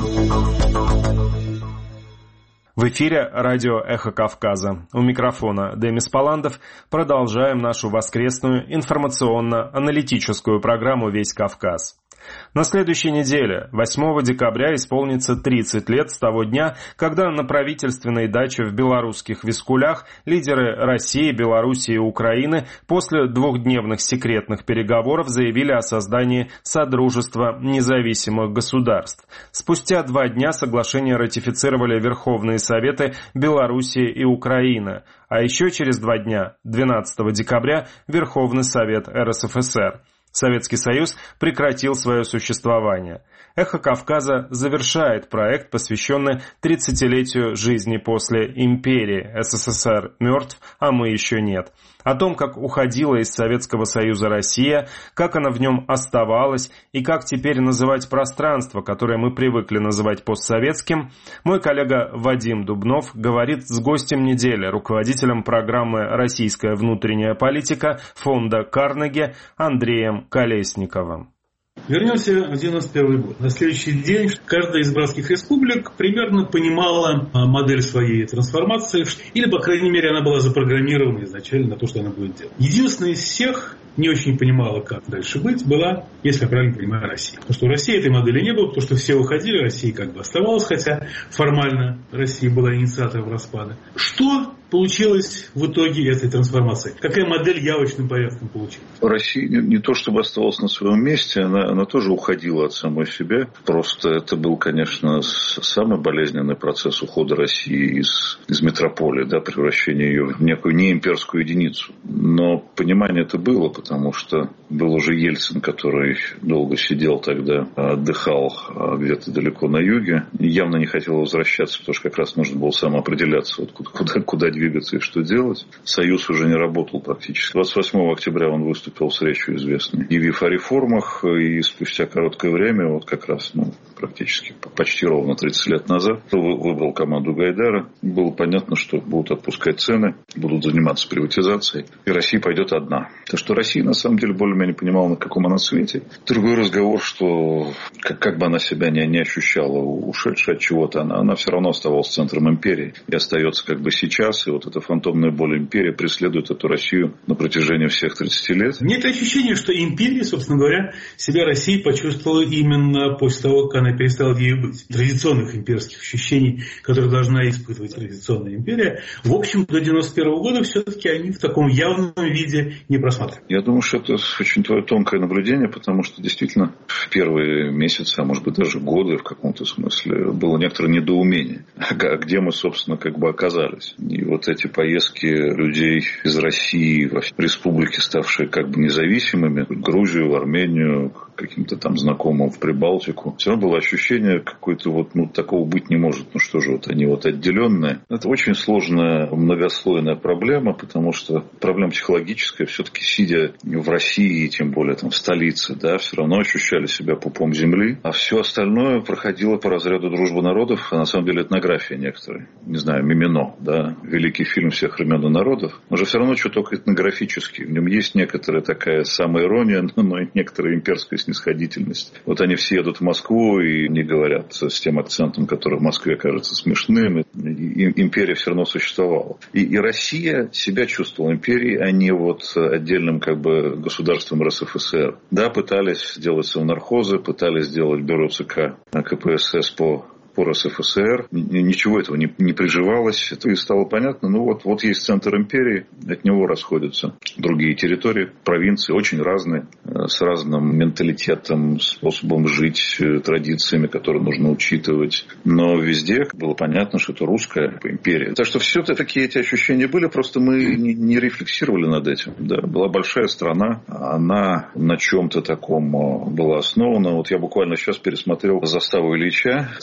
В эфире радио «Эхо Кавказа». У микрофона Демис Паландов. Продолжаем нашу воскресную информационно-аналитическую программу «Весь Кавказ». На следующей неделе, 8 декабря, исполнится 30 лет с того дня, когда на правительственной даче в белорусских Вискулях лидеры России, Белоруссии и Украины после двухдневных секретных переговоров заявили о создании Содружества независимых государств. Спустя 2 дня соглашение ратифицировали Верховные Советы Белоруссии и Украины, а еще через 2 дня, 12 декабря, Верховный Совет РСФСР. Советский Союз прекратил свое существование. «Эхо Кавказа» завершает проект, посвященный 30-летию жизни после империи. СССР мертв, а мы еще нет. О том, как уходила из Советского Союза Россия, как она в нем оставалась и как теперь называть пространство, которое мы привыкли называть постсоветским, мой коллега Вадим Дубнов говорит с гостем недели, руководителем программы «Российская внутренняя политика» фонда Карнеги Андреем Колесниковым. Вернемся в 1991 год. На следующий день каждая из братских республик примерно понимала модель своей трансформации, или, по крайней мере, она была запрограммирована изначально на то, что она будет делать. Единственная из всех не очень понимала, как дальше быть, была, если я правильно понимаю, Россия. Потому что у России этой модели не было, потому что все уходили, Россия как бы оставалась, хотя формально Россия была инициатором распада. Что получилось в итоге этой трансформации? Какая модель явочным порядком получилась? Россия не то чтобы оставалась на своем месте, она тоже уходила от самой себя. Просто это был, конечно, самый болезненный процесс ухода России из метрополии, да, превращения ее в некую неимперскую единицу. Но понимание это было, потому что был уже Ельцин, который долго сидел тогда, отдыхал где-то далеко на юге. Явно не хотел возвращаться, потому что как раз нужно было самоопределяться, вот куда двигаться и что делать. Союз уже не работал практически. 28 октября он выступил с речью известной, объявив о реформах, и спустя короткое время, вот как раз, практически почти ровно 30 лет назад, выбрал команду Гайдара. Было понятно, что будут отпускать цены, будут заниматься приватизацией, и Россия пойдет одна. То, что Россия на самом деле более-менее понимала, на каком она свете. Другой разговор, что как бы она себя не ощущала ушедшей от чего-то, она все равно оставалась центром империи и остается как бы сейчас. И вот эта фантомная боль империи преследует эту Россию на протяжении всех 30 лет. Нет ощущения, что империя, собственно говоря, себя Россия почувствовала именно после того, как она перестала ею быть. Традиционных имперских ощущений, которые должна испытывать традиционная империя, в общем, до 1991 года все-таки они в таком явном виде не просматривались. Я думаю, что это очень твое тонкое наблюдение, потому что действительно в первые месяцы, а может быть даже годы в каком-то смысле, было некоторое недоумение. А где мы, собственно, как бы оказались? И вот эти поездки людей из России в республики, ставшие как бы независимыми, в Грузию, в Армению, каким-то там знакомым в Прибалтику, все равно было ощущение какое-то такого быть не может. Что же они отделенные. Это очень сложная многослойная проблема, потому что проблема психологическая. Все-таки сидя в России, тем более там в столице, да, все равно ощущали себя пупом земли, а все остальное проходило по разряду дружбы народов, а на самом деле этнография некоторые. Не знаю, Мимино, да, великий фильм всех времен и народов, но же все равно чуток этнографический. В нем есть некоторая такая самоирония, но и некоторая имперская снисходительность. Вот они все едут в Москву и не говорят с тем акцентом, который в Москве кажется смешным. И империя все равно существовала. И Россия себя чувствовала империей, а не отдельным как бы государством РСФСР. Да, пытались сделать совнархозы, пытались сделать бюро ЦК КПСС по РСФСР. Ничего этого не приживалось. Это и стало понятно. Вот есть центр империи, от него расходятся другие территории, провинции, очень разные, с разным менталитетом, способом жить, традициями, которые нужно учитывать. Но везде было понятно, что это русская империя. Так что все-таки эти ощущения были, просто мы не рефлексировали над этим. Да, была большая страна, она на чем-то таком была основана. Вот я буквально сейчас пересмотрел «Заставу Ильича». Это, конечно,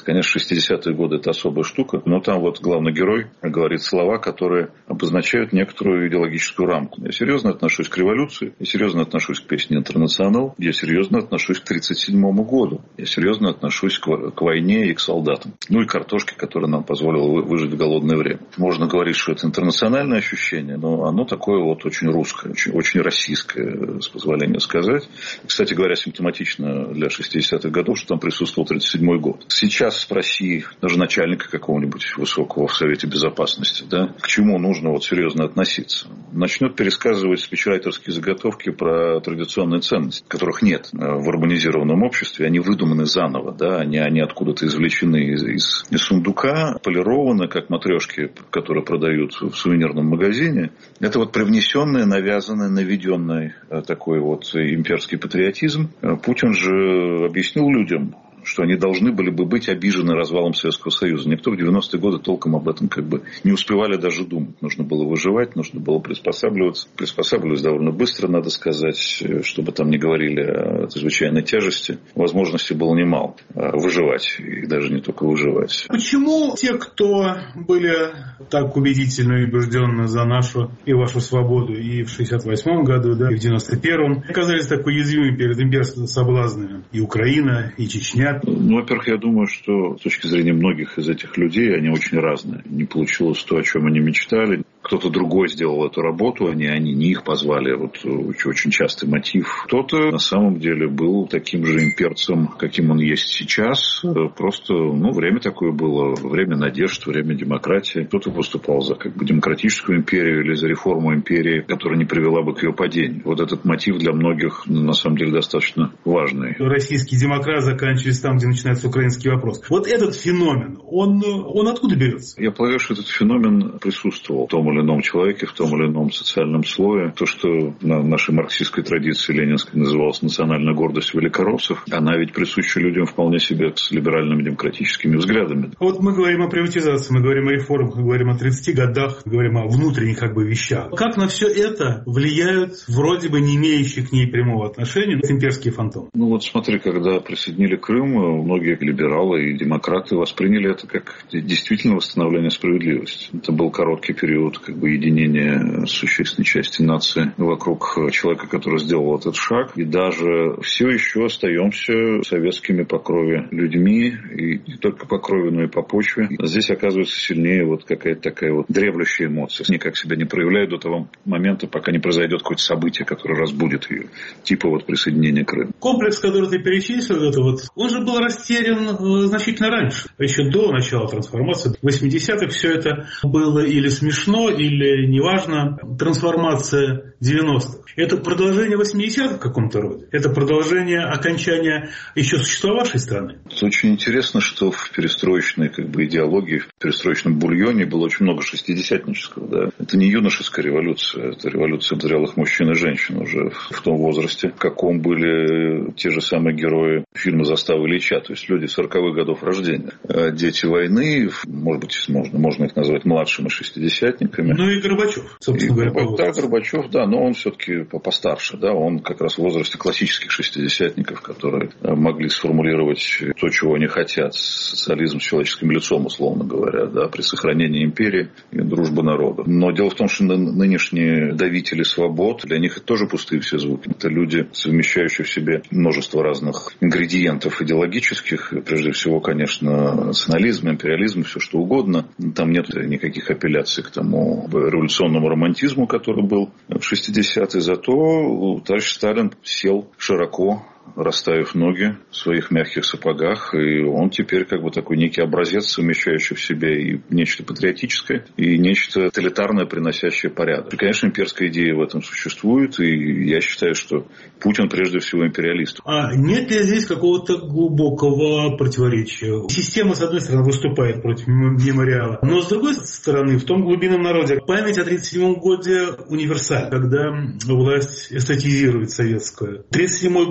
60-е годы это особая штука, но там вот главный герой говорит слова, которые обозначают некоторую идеологическую рамку. Я серьезно отношусь к революции, я серьезно отношусь к песне «Интернационал», я серьезно отношусь к 1937 году, я серьезно отношусь к войне и к солдатам. Ну и картошке, которая нам позволила выжить в голодное время. Можно говорить, что это интернациональное ощущение, но оно такое вот очень русское, очень российское, с позволения сказать. Кстати говоря, симптоматично для 60-х годов, что там присутствовал 1937 год. Сейчас спроси даже начальника какого-нибудь высокого в Совете Безопасности, да, к чему нужно вот серьезно относиться. Начнет пересказывать спичрайтерские заготовки про традиционные ценности, которых нет в урбанизированном обществе. Они выдуманы заново, да, они откуда-то извлечены из сундука, полированы, как матрешки, которые продают в сувенирном магазине. Это вот привнесенный, навязанный, наведенный такой вот имперский патриотизм. Путин же объяснил людям, что они должны были бы быть обижены развалом Советского Союза. Никто в 90-е годы толком об этом как бы не успевали даже думать. Нужно было выживать, нужно было приспосабливаться. Приспосабливались довольно быстро, надо сказать, чтобы там не говорили о чрезвычайной тяжести. Возможностей было немало выживать, и даже не только выживать. Почему те, кто были так убедительно и убежденно за нашу и вашу свободу и в 68-м году, да, и в 91-м, оказались так уязвимы перед имперскими соблазнами? И Украина, и Чечня. Ну, во-первых, я думаю, что с точки зрения многих из этих людей, они очень разные. Не получилось то, о чем они мечтали. Кто-то другой сделал эту работу, они не их позвали. Вот очень частый мотив. Кто-то на самом деле был таким же имперцем, каким он есть сейчас. Просто, время такое было. Время надежд, время демократии. Кто-то выступал за как бы демократическую империю или за реформу империи, которая не привела бы к ее падению. Вот этот мотив для многих на самом деле достаточно важный. Российский демократ заканчивается там, где начинается украинский вопрос. Вот этот феномен, он откуда берется? Я полагаю, что этот феномен присутствовал в том или ином человеке, в том или ином социальном слое. То, что на нашей марксистской традиции ленинской называлась национальная гордость великороссов, она ведь присуща людям вполне себе с либеральными демократическими взглядами. Вот мы говорим о приватизации, мы говорим о реформах, мы говорим о 30 годах, мы говорим о внутренних вещах. Как на все это влияют вроде бы не имеющие к ней прямого отношения имперские фантомы? Смотри, когда присоединили Крым, многие либералы и демократы восприняли это как действительно восстановление справедливости. Это был короткий период единения существенной части нации вокруг человека, который сделал этот шаг. И даже все еще остаемся советскими по крови людьми, и не только по крови, но и по почве. Здесь оказывается сильнее какая-то такая древлящая эмоция. Никак себя не проявляет до того момента, пока не произойдет какое-то событие, которое разбудит ее. Типа присоединения Крыма. Комплекс, который ты перечислил, он же был растерян значительно раньше, еще до начала трансформации. В 80-х все это было или смешно, или неважно. Трансформация 90-х. Это продолжение 80-х в каком-то роде? Это продолжение окончания еще существовавшей страны? Это очень интересно, что в перестроечной идеологии, в перестроечном бульоне было очень много шестидесятнического. Да? Это не юношеская революция, это революция зрелых мужчин и женщин уже в том возрасте, в каком были те же самые герои фильма «Застава Ильича», то есть люди 40-х годов рождения. Дети войны, может быть, можно их назвать младшими шестидесятниками. Ну и Горбачев, собственно говоря. Да, Горбачев, да, но он все-таки постарше, да, он как раз в возрасте классических шестидесятников, которые могли сформулировать то, чего они хотят, социализм с человеческим лицом, условно говоря, да, при сохранении империи и дружбы народа. Но дело в том, что нынешние давители свобод, для них это тоже пустые все звуки. Это люди, совмещающие в себе множество разных ингредиентов идеологических, прежде всего, конечно, национализм, империализм, все что угодно. Там нет никаких апелляций к тому революционному романтизму, который был в 60-е. Зато товарищ Сталин сел широко, расставив ноги в своих мягких сапогах, и он теперь такой некий образец, совмещающий в себе и нечто патриотическое, и нечто тоталитарное, приносящее порядок. И, конечно, имперская идея в этом существует, и я считаю, что Путин прежде всего империалист. А нет ли здесь какого-то глубокого противоречия? Система, с одной стороны, выступает против мемориала, но с другой стороны, в том глубинном народе память о 1937 году универсальна, когда власть эстетизирует советскую. 1937 год при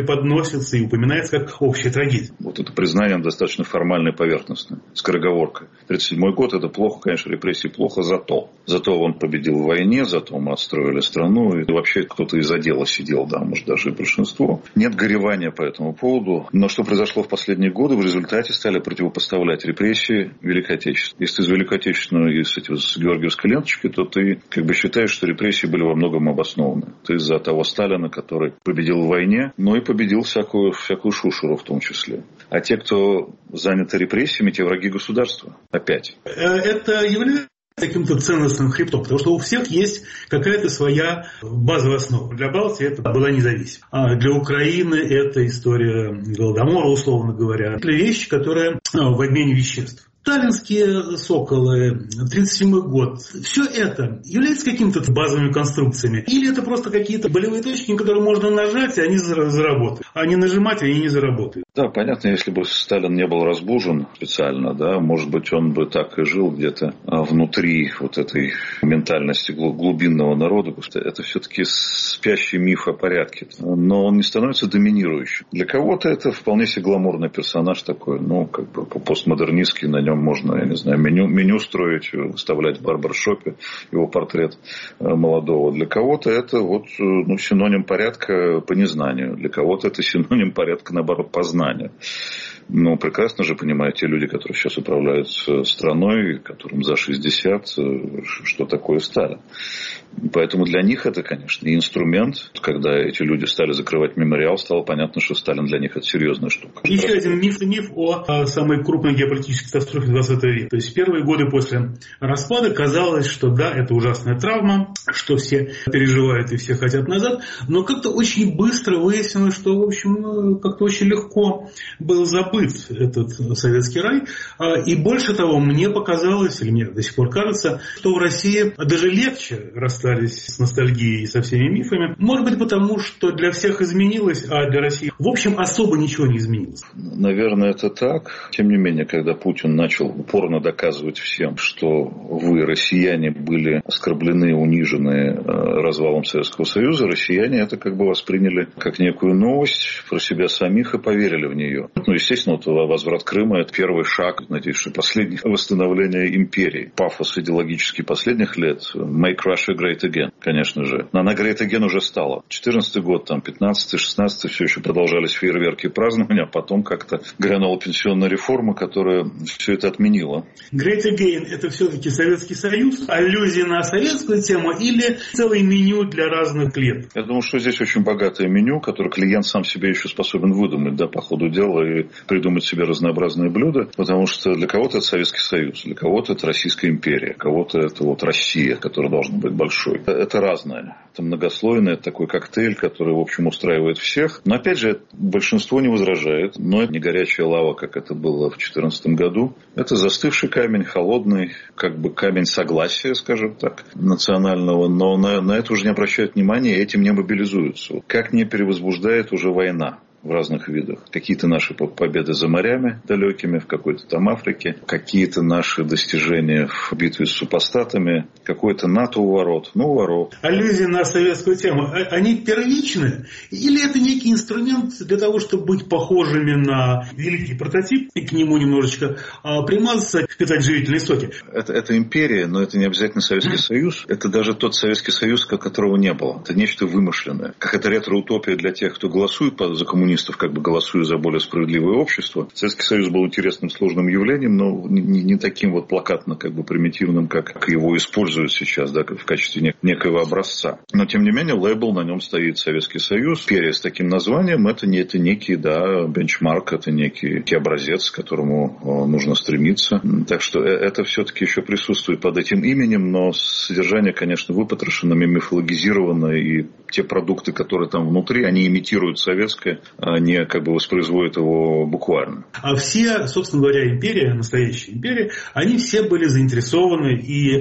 преподносится и упоминается как общая трагедия. Вот это признание достаточно формальное и поверхностное, скороговоркой. 1937 год, это плохо, конечно, репрессии плохо, зато он победил в войне, зато мы отстроили страну, и вообще кто-то из отдела сидел, да, может, даже и большинство. Нет горевания по этому поводу. Но что произошло в последние годы, в результате стали противопоставлять репрессии Великой Отечественной. Если ты из Великой Отечественной и с Георгиевской ленточки, то ты как бы считаешь, что репрессии были во многом обоснованы. Ты из-за того Сталина, который победил в войне, но и победил всякую шушеру в том числе. А те, кто заняты репрессиями, те враги государства. Опять. Это является каким-то ценностным хребтом, потому что у всех есть какая-то своя базовая основа. Для Балтии это была независимость. А для Украины это история Голодомора, условно говоря. Это вещи, которые в обмене веществ. Сталинские соколы, 1937 год, все это является какими-то базовыми конструкциями? Или это просто какие-то болевые точки, на которые можно нажать, и они заработают? А не нажимать, они не заработают. Да, понятно, если бы Сталин не был разбужен специально, да, может быть, он бы так и жил где-то внутри вот этой ментальности глубинного народа. Это все-таки спящий миф о порядке. Но он не становится доминирующим. Для кого-то это вполне себе гламурный персонаж такой, ну, как бы постмодернистский, на нем можно, я не знаю, меню строить, выставлять в барбершопе его портрет молодого. Для кого-то это вот, ну, синоним порядка по незнанию. Для кого-то это синоним порядка, наоборот, по знанию. Ну, прекрасно же понимают те люди, которые сейчас управляют страной, которым за 60, что такое Сталин. Поэтому для них это, конечно, и инструмент. Когда эти люди стали закрывать мемориал, стало понятно, что Сталин для них это серьезная штука. Еще один миф о самой крупной геополитической катастрофе 20 века. То есть первые годы после распада казалось, что да, это ужасная травма, что все переживают и все хотят назад. Но как-то очень быстро выяснилось, что, в общем, как-то очень легко был забыт этот советский рай. И больше того, мне показалось, или мне до сих пор кажется, что в России даже легче расстались с ностальгией и со всеми мифами. Может быть, потому что для всех изменилось, а для России, в общем, особо ничего не изменилось. Наверное, это так. Тем не менее, когда Путин начал упорно доказывать всем, что вы, россияне, были оскорблены, унижены развалом Советского Союза, россияне это как бы восприняли как некую новость про себя самих и поверили в нее. Ну, естественно, вот возврат Крыма – это первый шаг, надеюсь, что последнее восстановление империи. Пафос идеологический последних лет – make Russia great again, конечно же. Но она great again уже стала. 14-й год, там, 15-й, 16-й все еще продолжались фейерверки и празднования, а потом как-то грянула пенсионная реформа, которая все это отменила. Great again – это все-таки Советский Союз, аллюзия на советскую тему или целое меню для разных клиентов? Я думаю, что здесь очень богатое меню, которое клиент сам себе еще способен выдумать, да, по ходу дела и придумать себе разнообразные блюда, потому что для кого-то это Советский Союз, для кого-то это Российская империя, кого-то это вот Россия, которая должна быть большой. Это разное. Это многослойное, это такой коктейль, который, в общем, устраивает всех. Но, опять же, большинство не возражает. Но это не горячая лава, как это было в 2014 году. Это застывший камень, холодный, как бы камень согласия, скажем так, национального. Но на это уже не обращают внимания и этим не мобилизуются. Как не перевозбуждает уже война в разных видах. Какие-то наши победы за морями далекими, в какой-то там Африке, какие-то наши достижения в битве с супостатами, какой-то НАТО у ворот. Ну, у ворот. Аллюзии на советскую тему, они первичны? Или это некий инструмент для того, чтобы быть похожими на великий прототип и к нему немножечко примазаться, впитать живительные соки? Это империя, но это не обязательно Советский Союз. Это даже тот Советский Союз, которого не было. Это нечто вымышленное. Как это ретро-утопия для тех, кто голосует за коммунистов, как бы голосуя за более справедливое общество. Советский Союз был интересным, сложным явлением, но не таким вот плакатно, как бы примитивным, как его используют сейчас, да, в качестве некоего образца. Но, тем не менее, лейбл на нем стоит Советский Союз. Империя с таким названием, это некий, да, бенчмарк, это некий образец, к которому нужно стремиться. Так что это все-таки еще присутствует под этим именем, но содержание, конечно, выпотрошено, мифологизировано, и те продукты, которые там внутри, они имитируют советское, они как бы воспроизводят его буквально. А все, собственно говоря, империя, настоящая империя, они все были заинтересованы и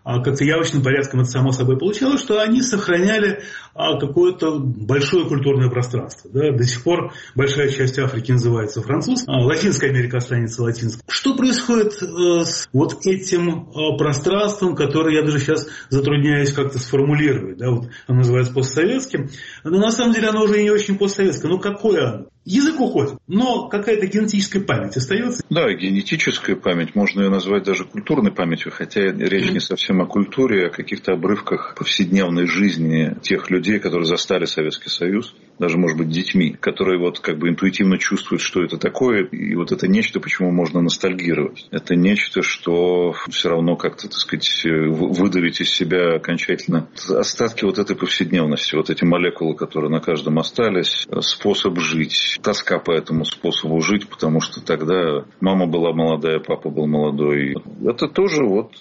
как-то явочным порядком это само собой получалось, что они сохраняли какое-то большое культурное пространство. Да? До сих пор большая часть Африки называется французской, Латинская Америка останется латинской. Что происходит с вот этим пространством, которое я даже сейчас затрудняюсь как-то сформулировать? Да? Вот оно называется постсоветским, но на самом деле оно уже и не очень постсоветское. Ну какое оно? Язык уходит, но какая-то генетическая память остается? Да, генетическая память, можно ее назвать даже культурной памятью, хотя речь не совсем о культуре, а о каких-то обрывках повседневной жизни тех людей, которые застали Советский Союз, даже, может быть, детьми, которые вот как бы интуитивно чувствуют, что это такое, и вот это нечто, почему можно ностальгировать. Это нечто, что все равно как-то, так сказать, выдавить из себя окончательно остатки вот этой повседневности, вот эти молекулы, которые на каждом остались, способ жить, тоска по этому способу жить, потому что тогда мама была молодая, папа был молодой. Это тоже вот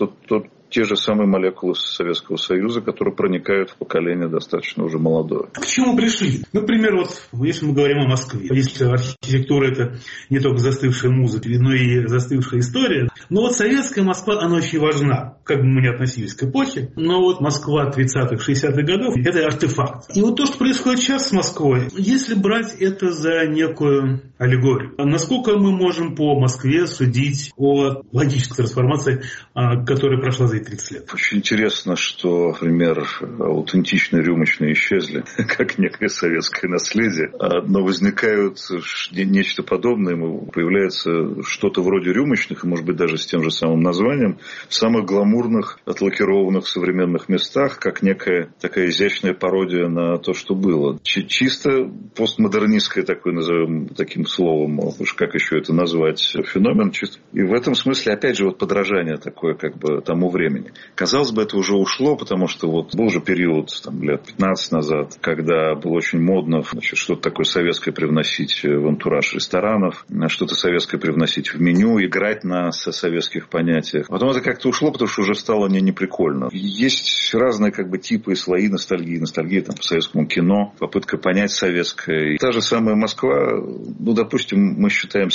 те же самые молекулы Советского Союза, которые проникают в поколение достаточно уже молодое. К чему пришли? Например, вот если мы говорим о Москве, если архитектура это не только застывшая музыка, но и застывшая история, но вот советская Москва, она очень важна, как бы мы ни относились к эпохе, но вот Москва 30-х, 60-х годов, это артефакт. И вот то, что происходит сейчас с Москвой, если брать это за некую аллегорию, насколько мы можем по Москве судить о логической трансформации, которая прошла за 30 лет. Очень интересно, что, например, аутентичные рюмочные исчезли, как некое советское наследие, но возникают нечто подобное, появляется что-то вроде рюмочных, и, может быть, даже с тем же самым названием, в самых гламурных, отлакированных современных местах, как некая такая изящная пародия на то, что было. Чисто постмодернистское такое, назовем таким словом, как еще это назвать, феномен. И в этом смысле, опять же, вот подражание такое, как бы, тому времени. Казалось бы, это уже ушло, потому что вот был же период там, лет 15 назад, когда было очень модно что-то такое советское привносить в антураж ресторанов, что-то советское привносить в меню, играть на советских понятиях. Потом это как-то ушло, потому что уже стало неприкольно. Есть разные как бы типы и слои ностальгии. Ностальгия там, по советскому кино, попытка понять советское. И та же самая Москва, ну, допустим, мы считаем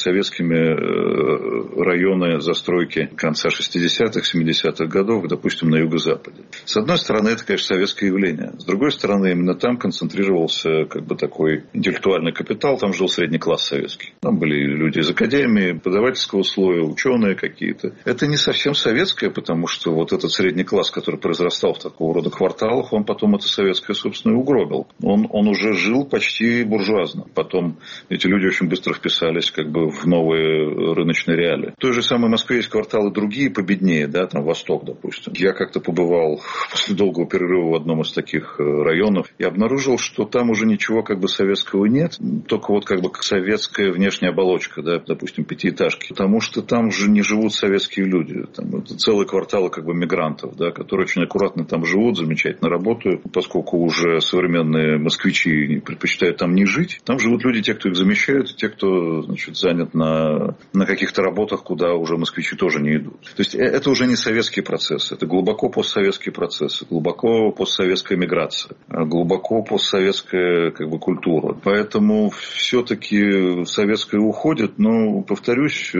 советскими районы застройки конца 60-х, 70-х годов, допустим, на юго-западе. С одной стороны, это, конечно, советское явление. С другой стороны, именно там концентрировался как бы такой интеллектуальный капитал, там жил средний класс советский. Там были люди из академии, преподавательского слоя, ученые какие-то. Это не совсем советское, потому что вот этот средний класс, который произрастал в такого рода кварталах, он потом это советское, собственно, и угробил. Он уже жил почти буржуазно. Потом эти люди очень быстро вписались как бы в новые рыночные реалии. В той же самой Москве есть кварталы другие, победнее, да, там Восток, допустим. Я как-то побывал после долгого перерыва в одном из таких районов и обнаружил, что там уже ничего как бы советского нет, только вот как бы советская внешняя оболочка, да, допустим, пятиэтажки, потому что там же не живут советские люди. Там это целые кварталы как бы мигрантов, да, которые очень аккуратно там живут, замечательно работают, поскольку уже современные москвичи предпочитают там не жить. Там живут люди, те, кто их замещают, и те, кто, значит, занят на каких-то работах, куда уже москвичи тоже не идут. То есть это уже не советские процессы, это глубоко постсоветские процессы, глубоко постсоветская миграция, глубоко постсоветская как бы культура. Поэтому все-таки советское уходит, но, повторюсь,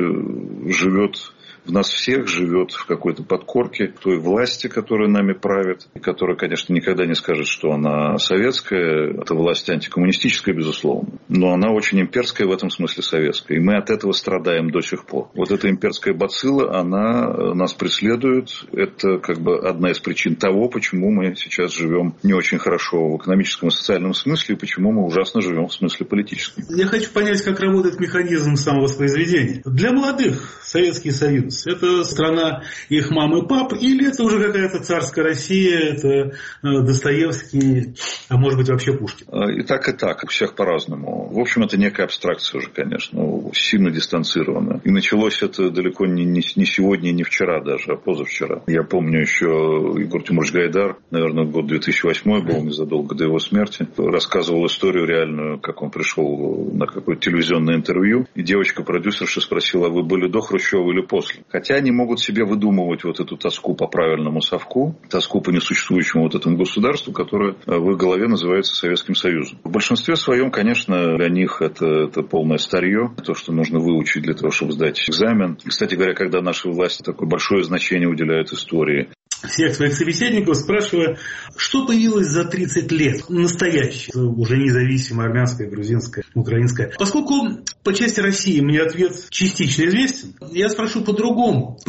живет в нас всех, живет в какой-то подкорке той власти, которая нами правит, и которая, конечно, никогда не скажет, что она советская. Это власть антикоммунистическая, безусловно. Но она очень имперская в этом смысле советская. И мы от этого страдаем до сих пор. Вот эта имперская бацилла, она нас преследует. Это как бы одна из причин того, почему мы сейчас живем не очень хорошо в экономическом и социальном смысле, и почему мы ужасно живем в смысле политическом. Я хочу понять, как работает механизм самовоспроизведения. Для молодых Советский Союз — это страна их мам и пап, или это уже какая-то царская Россия, это Достоевский, а может быть вообще Пушкин? И так, у всех по-разному. В общем, это некая абстракция уже, конечно, сильно дистанцированная. И началось это далеко не сегодня, не вчера даже, а позавчера. Я помню еще Егор Тимурович Гайдар, наверное, год 2008 был, незадолго до его смерти, рассказывал историю реальную, как он пришел на какое-то телевизионное интервью, и девочка-продюсерша спросила: а вы были до Хрущева или после? Хотя они могут себе выдумывать вот эту тоску по правильному совку, тоску по несуществующему вот этому государству, которое в их голове называется Советским Союзом. В большинстве своем, конечно, для них это полное старье, то, что нужно выучить для того, чтобы сдать экзамен. Кстати говоря, когда наши власти такое большое значение уделяют истории, всех своих собеседников, спрашивая, что появилось за 30 лет настоящее, уже независимое, армянское, грузинское, украинское. Поскольку по части России мне ответ частично известен, я спрошу по-другому.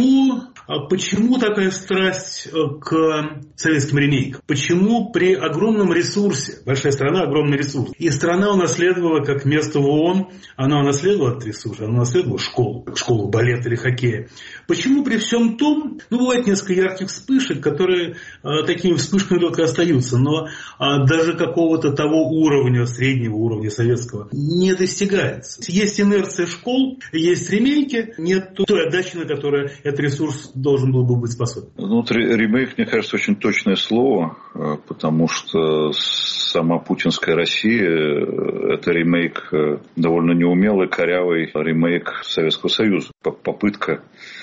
Почему такая страсть к советским ремейкам? Почему при огромном ресурсе, большая страна, огромный ресурс, и страна унаследовала, как место в ООН, она унаследовала от ресурса, она унаследовала школу балета или хоккея. Почему при всем том, бывает несколько ярких вспышек, которые такими вспышками только остаются, но даже какого-то того уровня, среднего уровня советского, не достигается. Есть инерция школ, есть ремейки, нет той отдачи, на которую этот ресурс должен был бы быть способен. Ремейк, мне кажется, очень точное слово, потому что сама путинская Россия – это ремейк, довольно неумелый, корявый ремейк Советского Союза. Попытка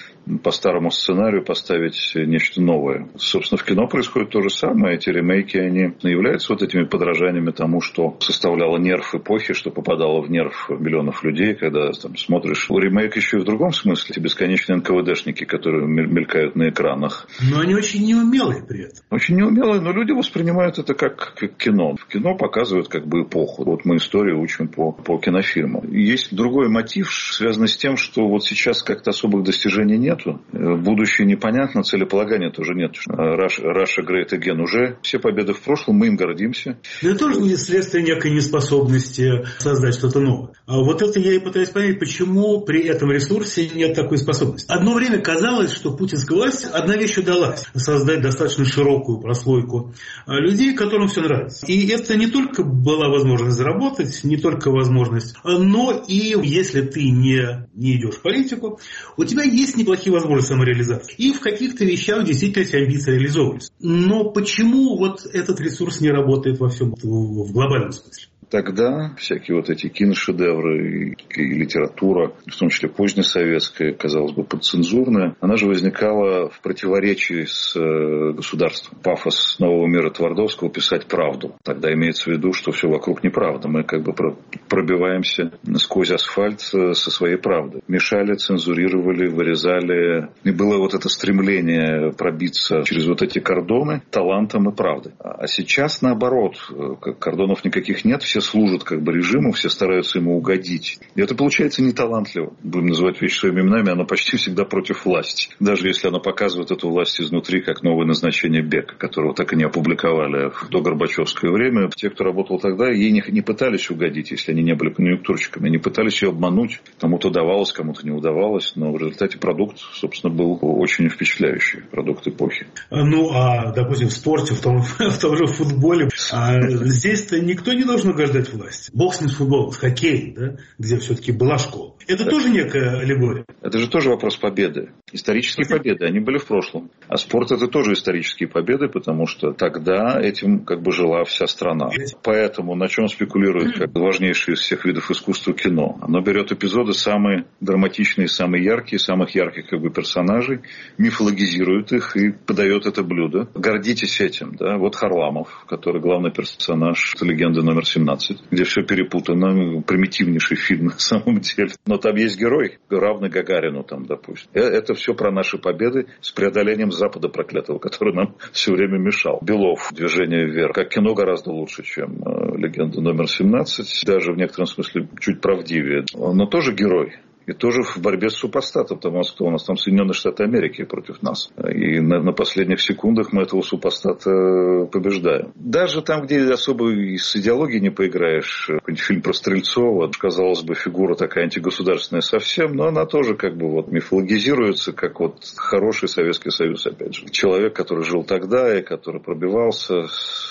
по старому сценарию поставить нечто новое. Собственно, в кино происходит то же самое. Эти ремейки, они являются вот этими подражаниями тому, что составляло нерв эпохи, что попадало в нерв миллионов людей, когда там смотришь. Ремейк еще и в другом смысле. Эти бесконечные НКВДшники, которые мелькают на экранах. Но они очень неумелые при этом. Очень неумелые, но люди воспринимают это как кино. В кино показывают как бы эпоху. Вот мы историю учим по кинофильму. Есть другой мотив, связанный с тем, что вот сейчас как-то особых достижений нет. Будущее непонятно, целеполагания тоже нет. Russia Great Again уже. Все победы в прошлом, мы им гордимся. Это тоже не следствие некой неспособности создать что-то новое. А вот это я и пытаюсь понять, почему при этом ресурсе нет такой способности. Одно время казалось, что путинская власть одна вещь удалась. Создать достаточно широкую прослойку людей, которым все нравится. И это не только была возможность заработать, не только возможность, но и если ты не идешь в политику, у тебя есть неплохие возможности самореализации. И в каких-то вещах действительно эти амбиции реализовывались. Но почему вот этот ресурс не работает во всем, в глобальном смысле? Тогда всякие вот эти киношедевры и литература, в том числе позднесоветская, казалось бы, подцензурная, она же возникала в противоречии с государством. Пафос нового мира Твардовского писать правду. Тогда имеется в виду, что все вокруг неправда. Мы как бы пробиваемся сквозь асфальт со своей правдой. Мешали, цензурировали, вырезали. И было вот это стремление пробиться через вот эти кордоны талантом и правдой. А сейчас наоборот. Кордонов никаких нет. Все служат как бы режиму, все стараются ему угодить. И это получается неталантливо. Будем называть вещи своими именами, оно почти всегда против власти. Даже если оно показывает эту власть изнутри, как новое назначение Бека, которого так и не опубликовали в догорбачевское время. Те, кто работал тогда, ей не пытались угодить, если они не были конъюнктурщиками. Они пытались ее обмануть. Кому-то удавалось, кому-то не удавалось. Но в результате продукт, собственно, был очень впечатляющий. Продукт эпохи. Допустим, в спорте, в том же футболе, здесь-то никто не должен угождать власти. Бог с ним с футболом, с хоккеем, да, где все-таки была школа. Это тоже некая аллегория. Это же тоже вопрос победы. Исторические победы, они были в прошлом. А спорт — это тоже исторические победы, потому что тогда этим как бы жила вся страна. Поэтому на чем спекулирует как важнейший из всех видов искусства кино? Оно берет эпизоды самые драматичные, самые яркие, самых ярких как бы персонажей, мифологизирует их и подает это блюдо. Гордитесь этим, да. Вот Харламов, который главный персонаж «Легенды номер 17», где все перепутано, примитивнейший фильм на самом деле. Но там есть герой, равный Гагарину, там, допустим. Это все про наши победы с преодолением Запада проклятого, который нам все время мешал. Белов, «Движение вверх». Как кино гораздо лучше, чем «Легенда номер 17». Даже в некотором смысле чуть правдивее. Но тоже герой. И тоже в борьбе с супостатом, потому что у нас там Соединенные Штаты Америки против нас. И на последних секундах мы этого супостата побеждаем. Даже там, где особо с идеологией не поиграешь, какой-нибудь фильм про Стрельцова, казалось бы, фигура такая антигосударственная совсем, но она тоже как бы вот мифологизируется, как вот хороший Советский Союз, опять же. Человек, который жил тогда и который пробивался,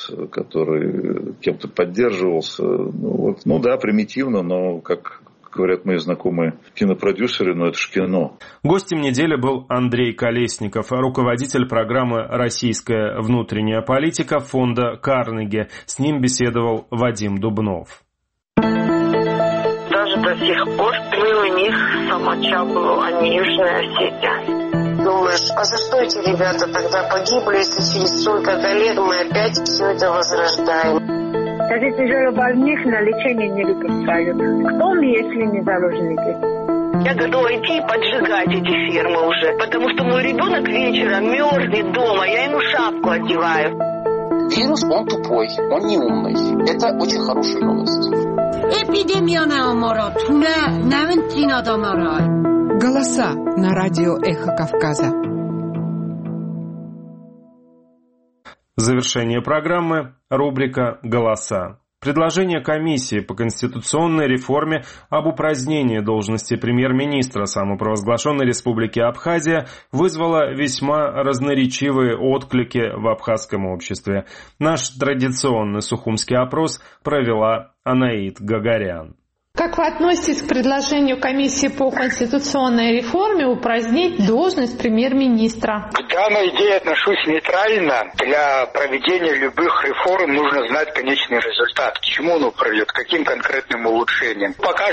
который кем-то поддерживался. Примитивно, но как говорят мои знакомые кинопродюсеры, но это ж кино. Гостем недели был Андрей Колесников, руководитель программы «Российская внутренняя политика» фонда «Карнеги». С ним беседовал Вадим Дубнов. Даже до сих пор мы у них Самачаблу, а не Южная Осетия. Думаешь, а за что эти ребята тогда погибли, если через столько-то лет мы опять все это возрождаем? Даже тяжелобольных на лечение не выпускают. Кто мы, если не заложники? Я готова идти и поджигать эти фермы уже, потому что мой ребенок вечером мерзнет дома, я ему шапку одеваю. Вирус, он тупой, он не умный. Это очень хорошая новость. Голоса на радио «Эхо Кавказа». Завершение программы – рубрика «Голоса». Предложение комиссии по конституционной реформе об упразднении должности премьер-министра самопровозглашенной республики Абхазия вызвало весьма разноречивые отклики в абхазском обществе. Наш традиционный сухумский опрос провела Анаит Гагарян. Как вы относитесь к предложению комиссии по конституционной реформе упразднить должность премьер-министра? К данной идее отношусь нейтрально. Для проведения любых реформ нужно знать конечный результат. К чему он приведет, к каким конкретным улучшениям. Пока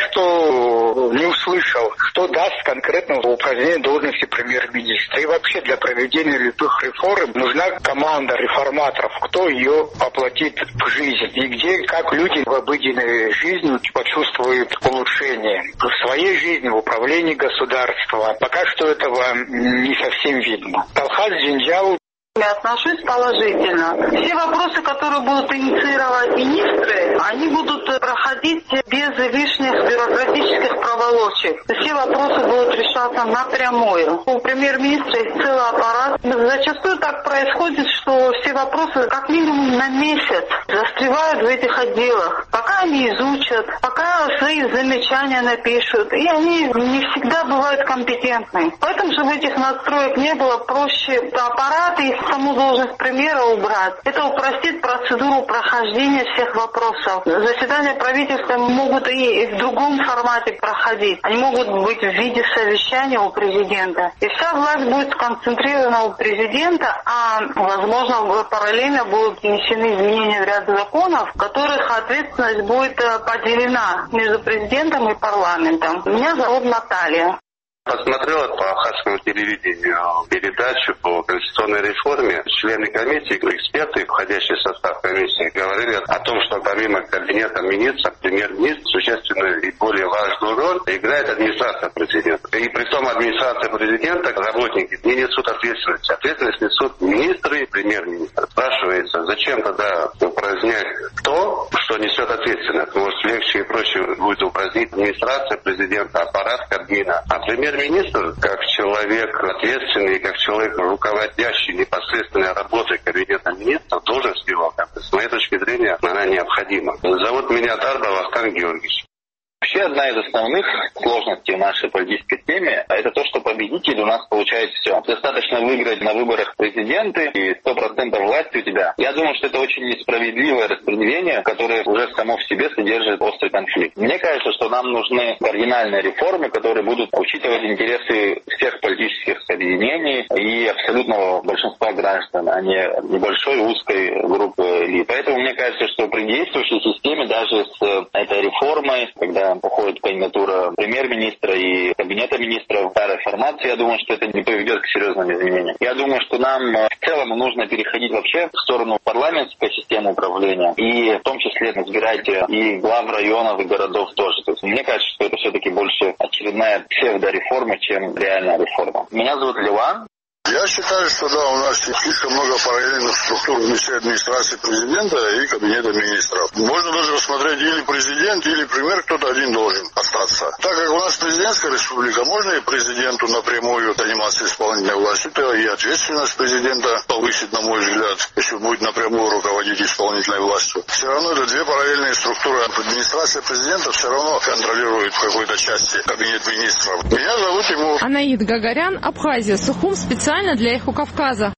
что не услышал, что даст конкретно упразднение должности премьер-министра. И вообще для проведения любых реформ нужна команда реформаторов. Кто ее оплатит в жизнь и где, как люди в обыденной жизни почувствуют улучшения в своей жизни, в управлении государством. Пока что этого не совсем видно. Талхаз Джинджал. Я отношусь положительно. Все вопросы, которые будут инициировать министры, они будут проходить без лишних бюрократических проволочек. Все вопросы будут решаться напрямую. У премьер-министра есть целый аппарат. Зачастую так происходит, что все вопросы как минимум на месяц застревают в этих отделах. Пока они изучат, пока свои замечания напишут. И они не всегда бывают компетентны. Поэтому, чтобы этих настроек не было, проще аппарат и саму должность премьера убрать. Это упростит процедуру прохождения всех вопросов. Заседания правительства могут и в другом формате проходить. Они могут быть в виде совещания у президента. И вся власть будет сконцентрирована у президента, а, возможно, параллельно будут внесены изменения в ряд законов, в которых ответственность будет поделена между президентом и парламентом. Меня зовут Наталья. Посмотрела по абхазскому телевидению передачу по конституционной реформе. Члены комиссии, эксперты, входящие в состав комиссии, говорили о том, что помимо кабинета министров, премьер-министр существенную и более важную роль играет администрация президента. И при том администрация президента, работники не несут ответственности. Ответственность несут министры и премьер-министр. Спрашивается, зачем тогда упразднять то, что несет ответственность? Может, легче и проще будет упразднить администрация президента, аппарат Кабмина. А премьер-министр, как человек ответственный, как человек, руководящий непосредственной работой кабинета министров, должность его, с моей точки зрения, она необходима. Зовут меня Тарба Вахтанг Георгиевич. Вообще одна из основных сложностей в нашей политической теме – это то, что победитель у нас получает все. Достаточно выиграть на выборах президента и 100% власти у тебя. Я думаю, что это очень несправедливое распределение, которое уже само в себе содержит острый конфликт. Мне кажется, что нам нужны кардинальные реформы, которые будут учитывать интересы всех политических объединений и абсолютного большинства граждан, а не небольшой узкой группы элит. Поэтому мне кажется, что при действующей системе даже с этой реформой, когда уходит кандидатура премьер-министра и кабинета министров в старой формации, я думаю, что это не приведет к серьезным изменениям. Я думаю, что нам в целом нужно переходить вообще в сторону парламентской системы управления и в том числе избирать и глав районов, и городов тоже. То есть мне кажется, что это все-таки больше очередная псевдореформа, чем реальная реформа. Меня зовут Леван. Я считаю, что да, у нас слишком много параллельных структур внутри администрации президента и кабинета министров. Можно даже рассмотреть или президент, или премьер, кто-то один должен остаться. Так как у нас президентская республика, можно и президенту напрямую заниматься исполнительной властью, то и ответственность президента повысит, на мой взгляд, если будет напрямую руководить исполнительной властью. Все равно это две параллельные структуры. Администрация президента все равно контролирует в какой-то части кабинет министров. Меня зовут Тимур. Анаит Гагарян, Абхазия, Сухум, специально для «Эхо Кавказа».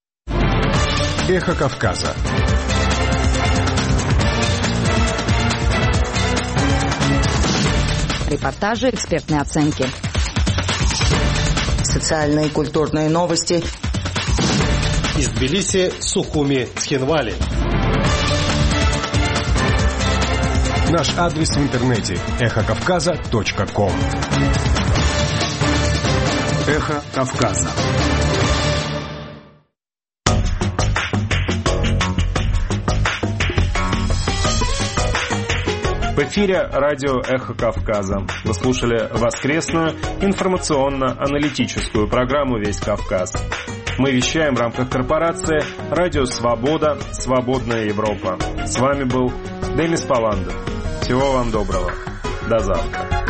«Эхо Кавказа». Репортажи, экспертные оценки. Социальные и культурные новости. Из Тбилиси, Сухуми, Цхинвали. Наш адрес в интернете эхокавказа.ком. Эхо Кавказа. В эфире радио «Эхо Кавказа». Вы слушали воскресную информационно-аналитическую программу «Весь Кавказ». Мы вещаем в рамках корпорации «Радио Свобода. Свободная Европа». С вами был Демис Паландов. Всего вам доброго. До завтра.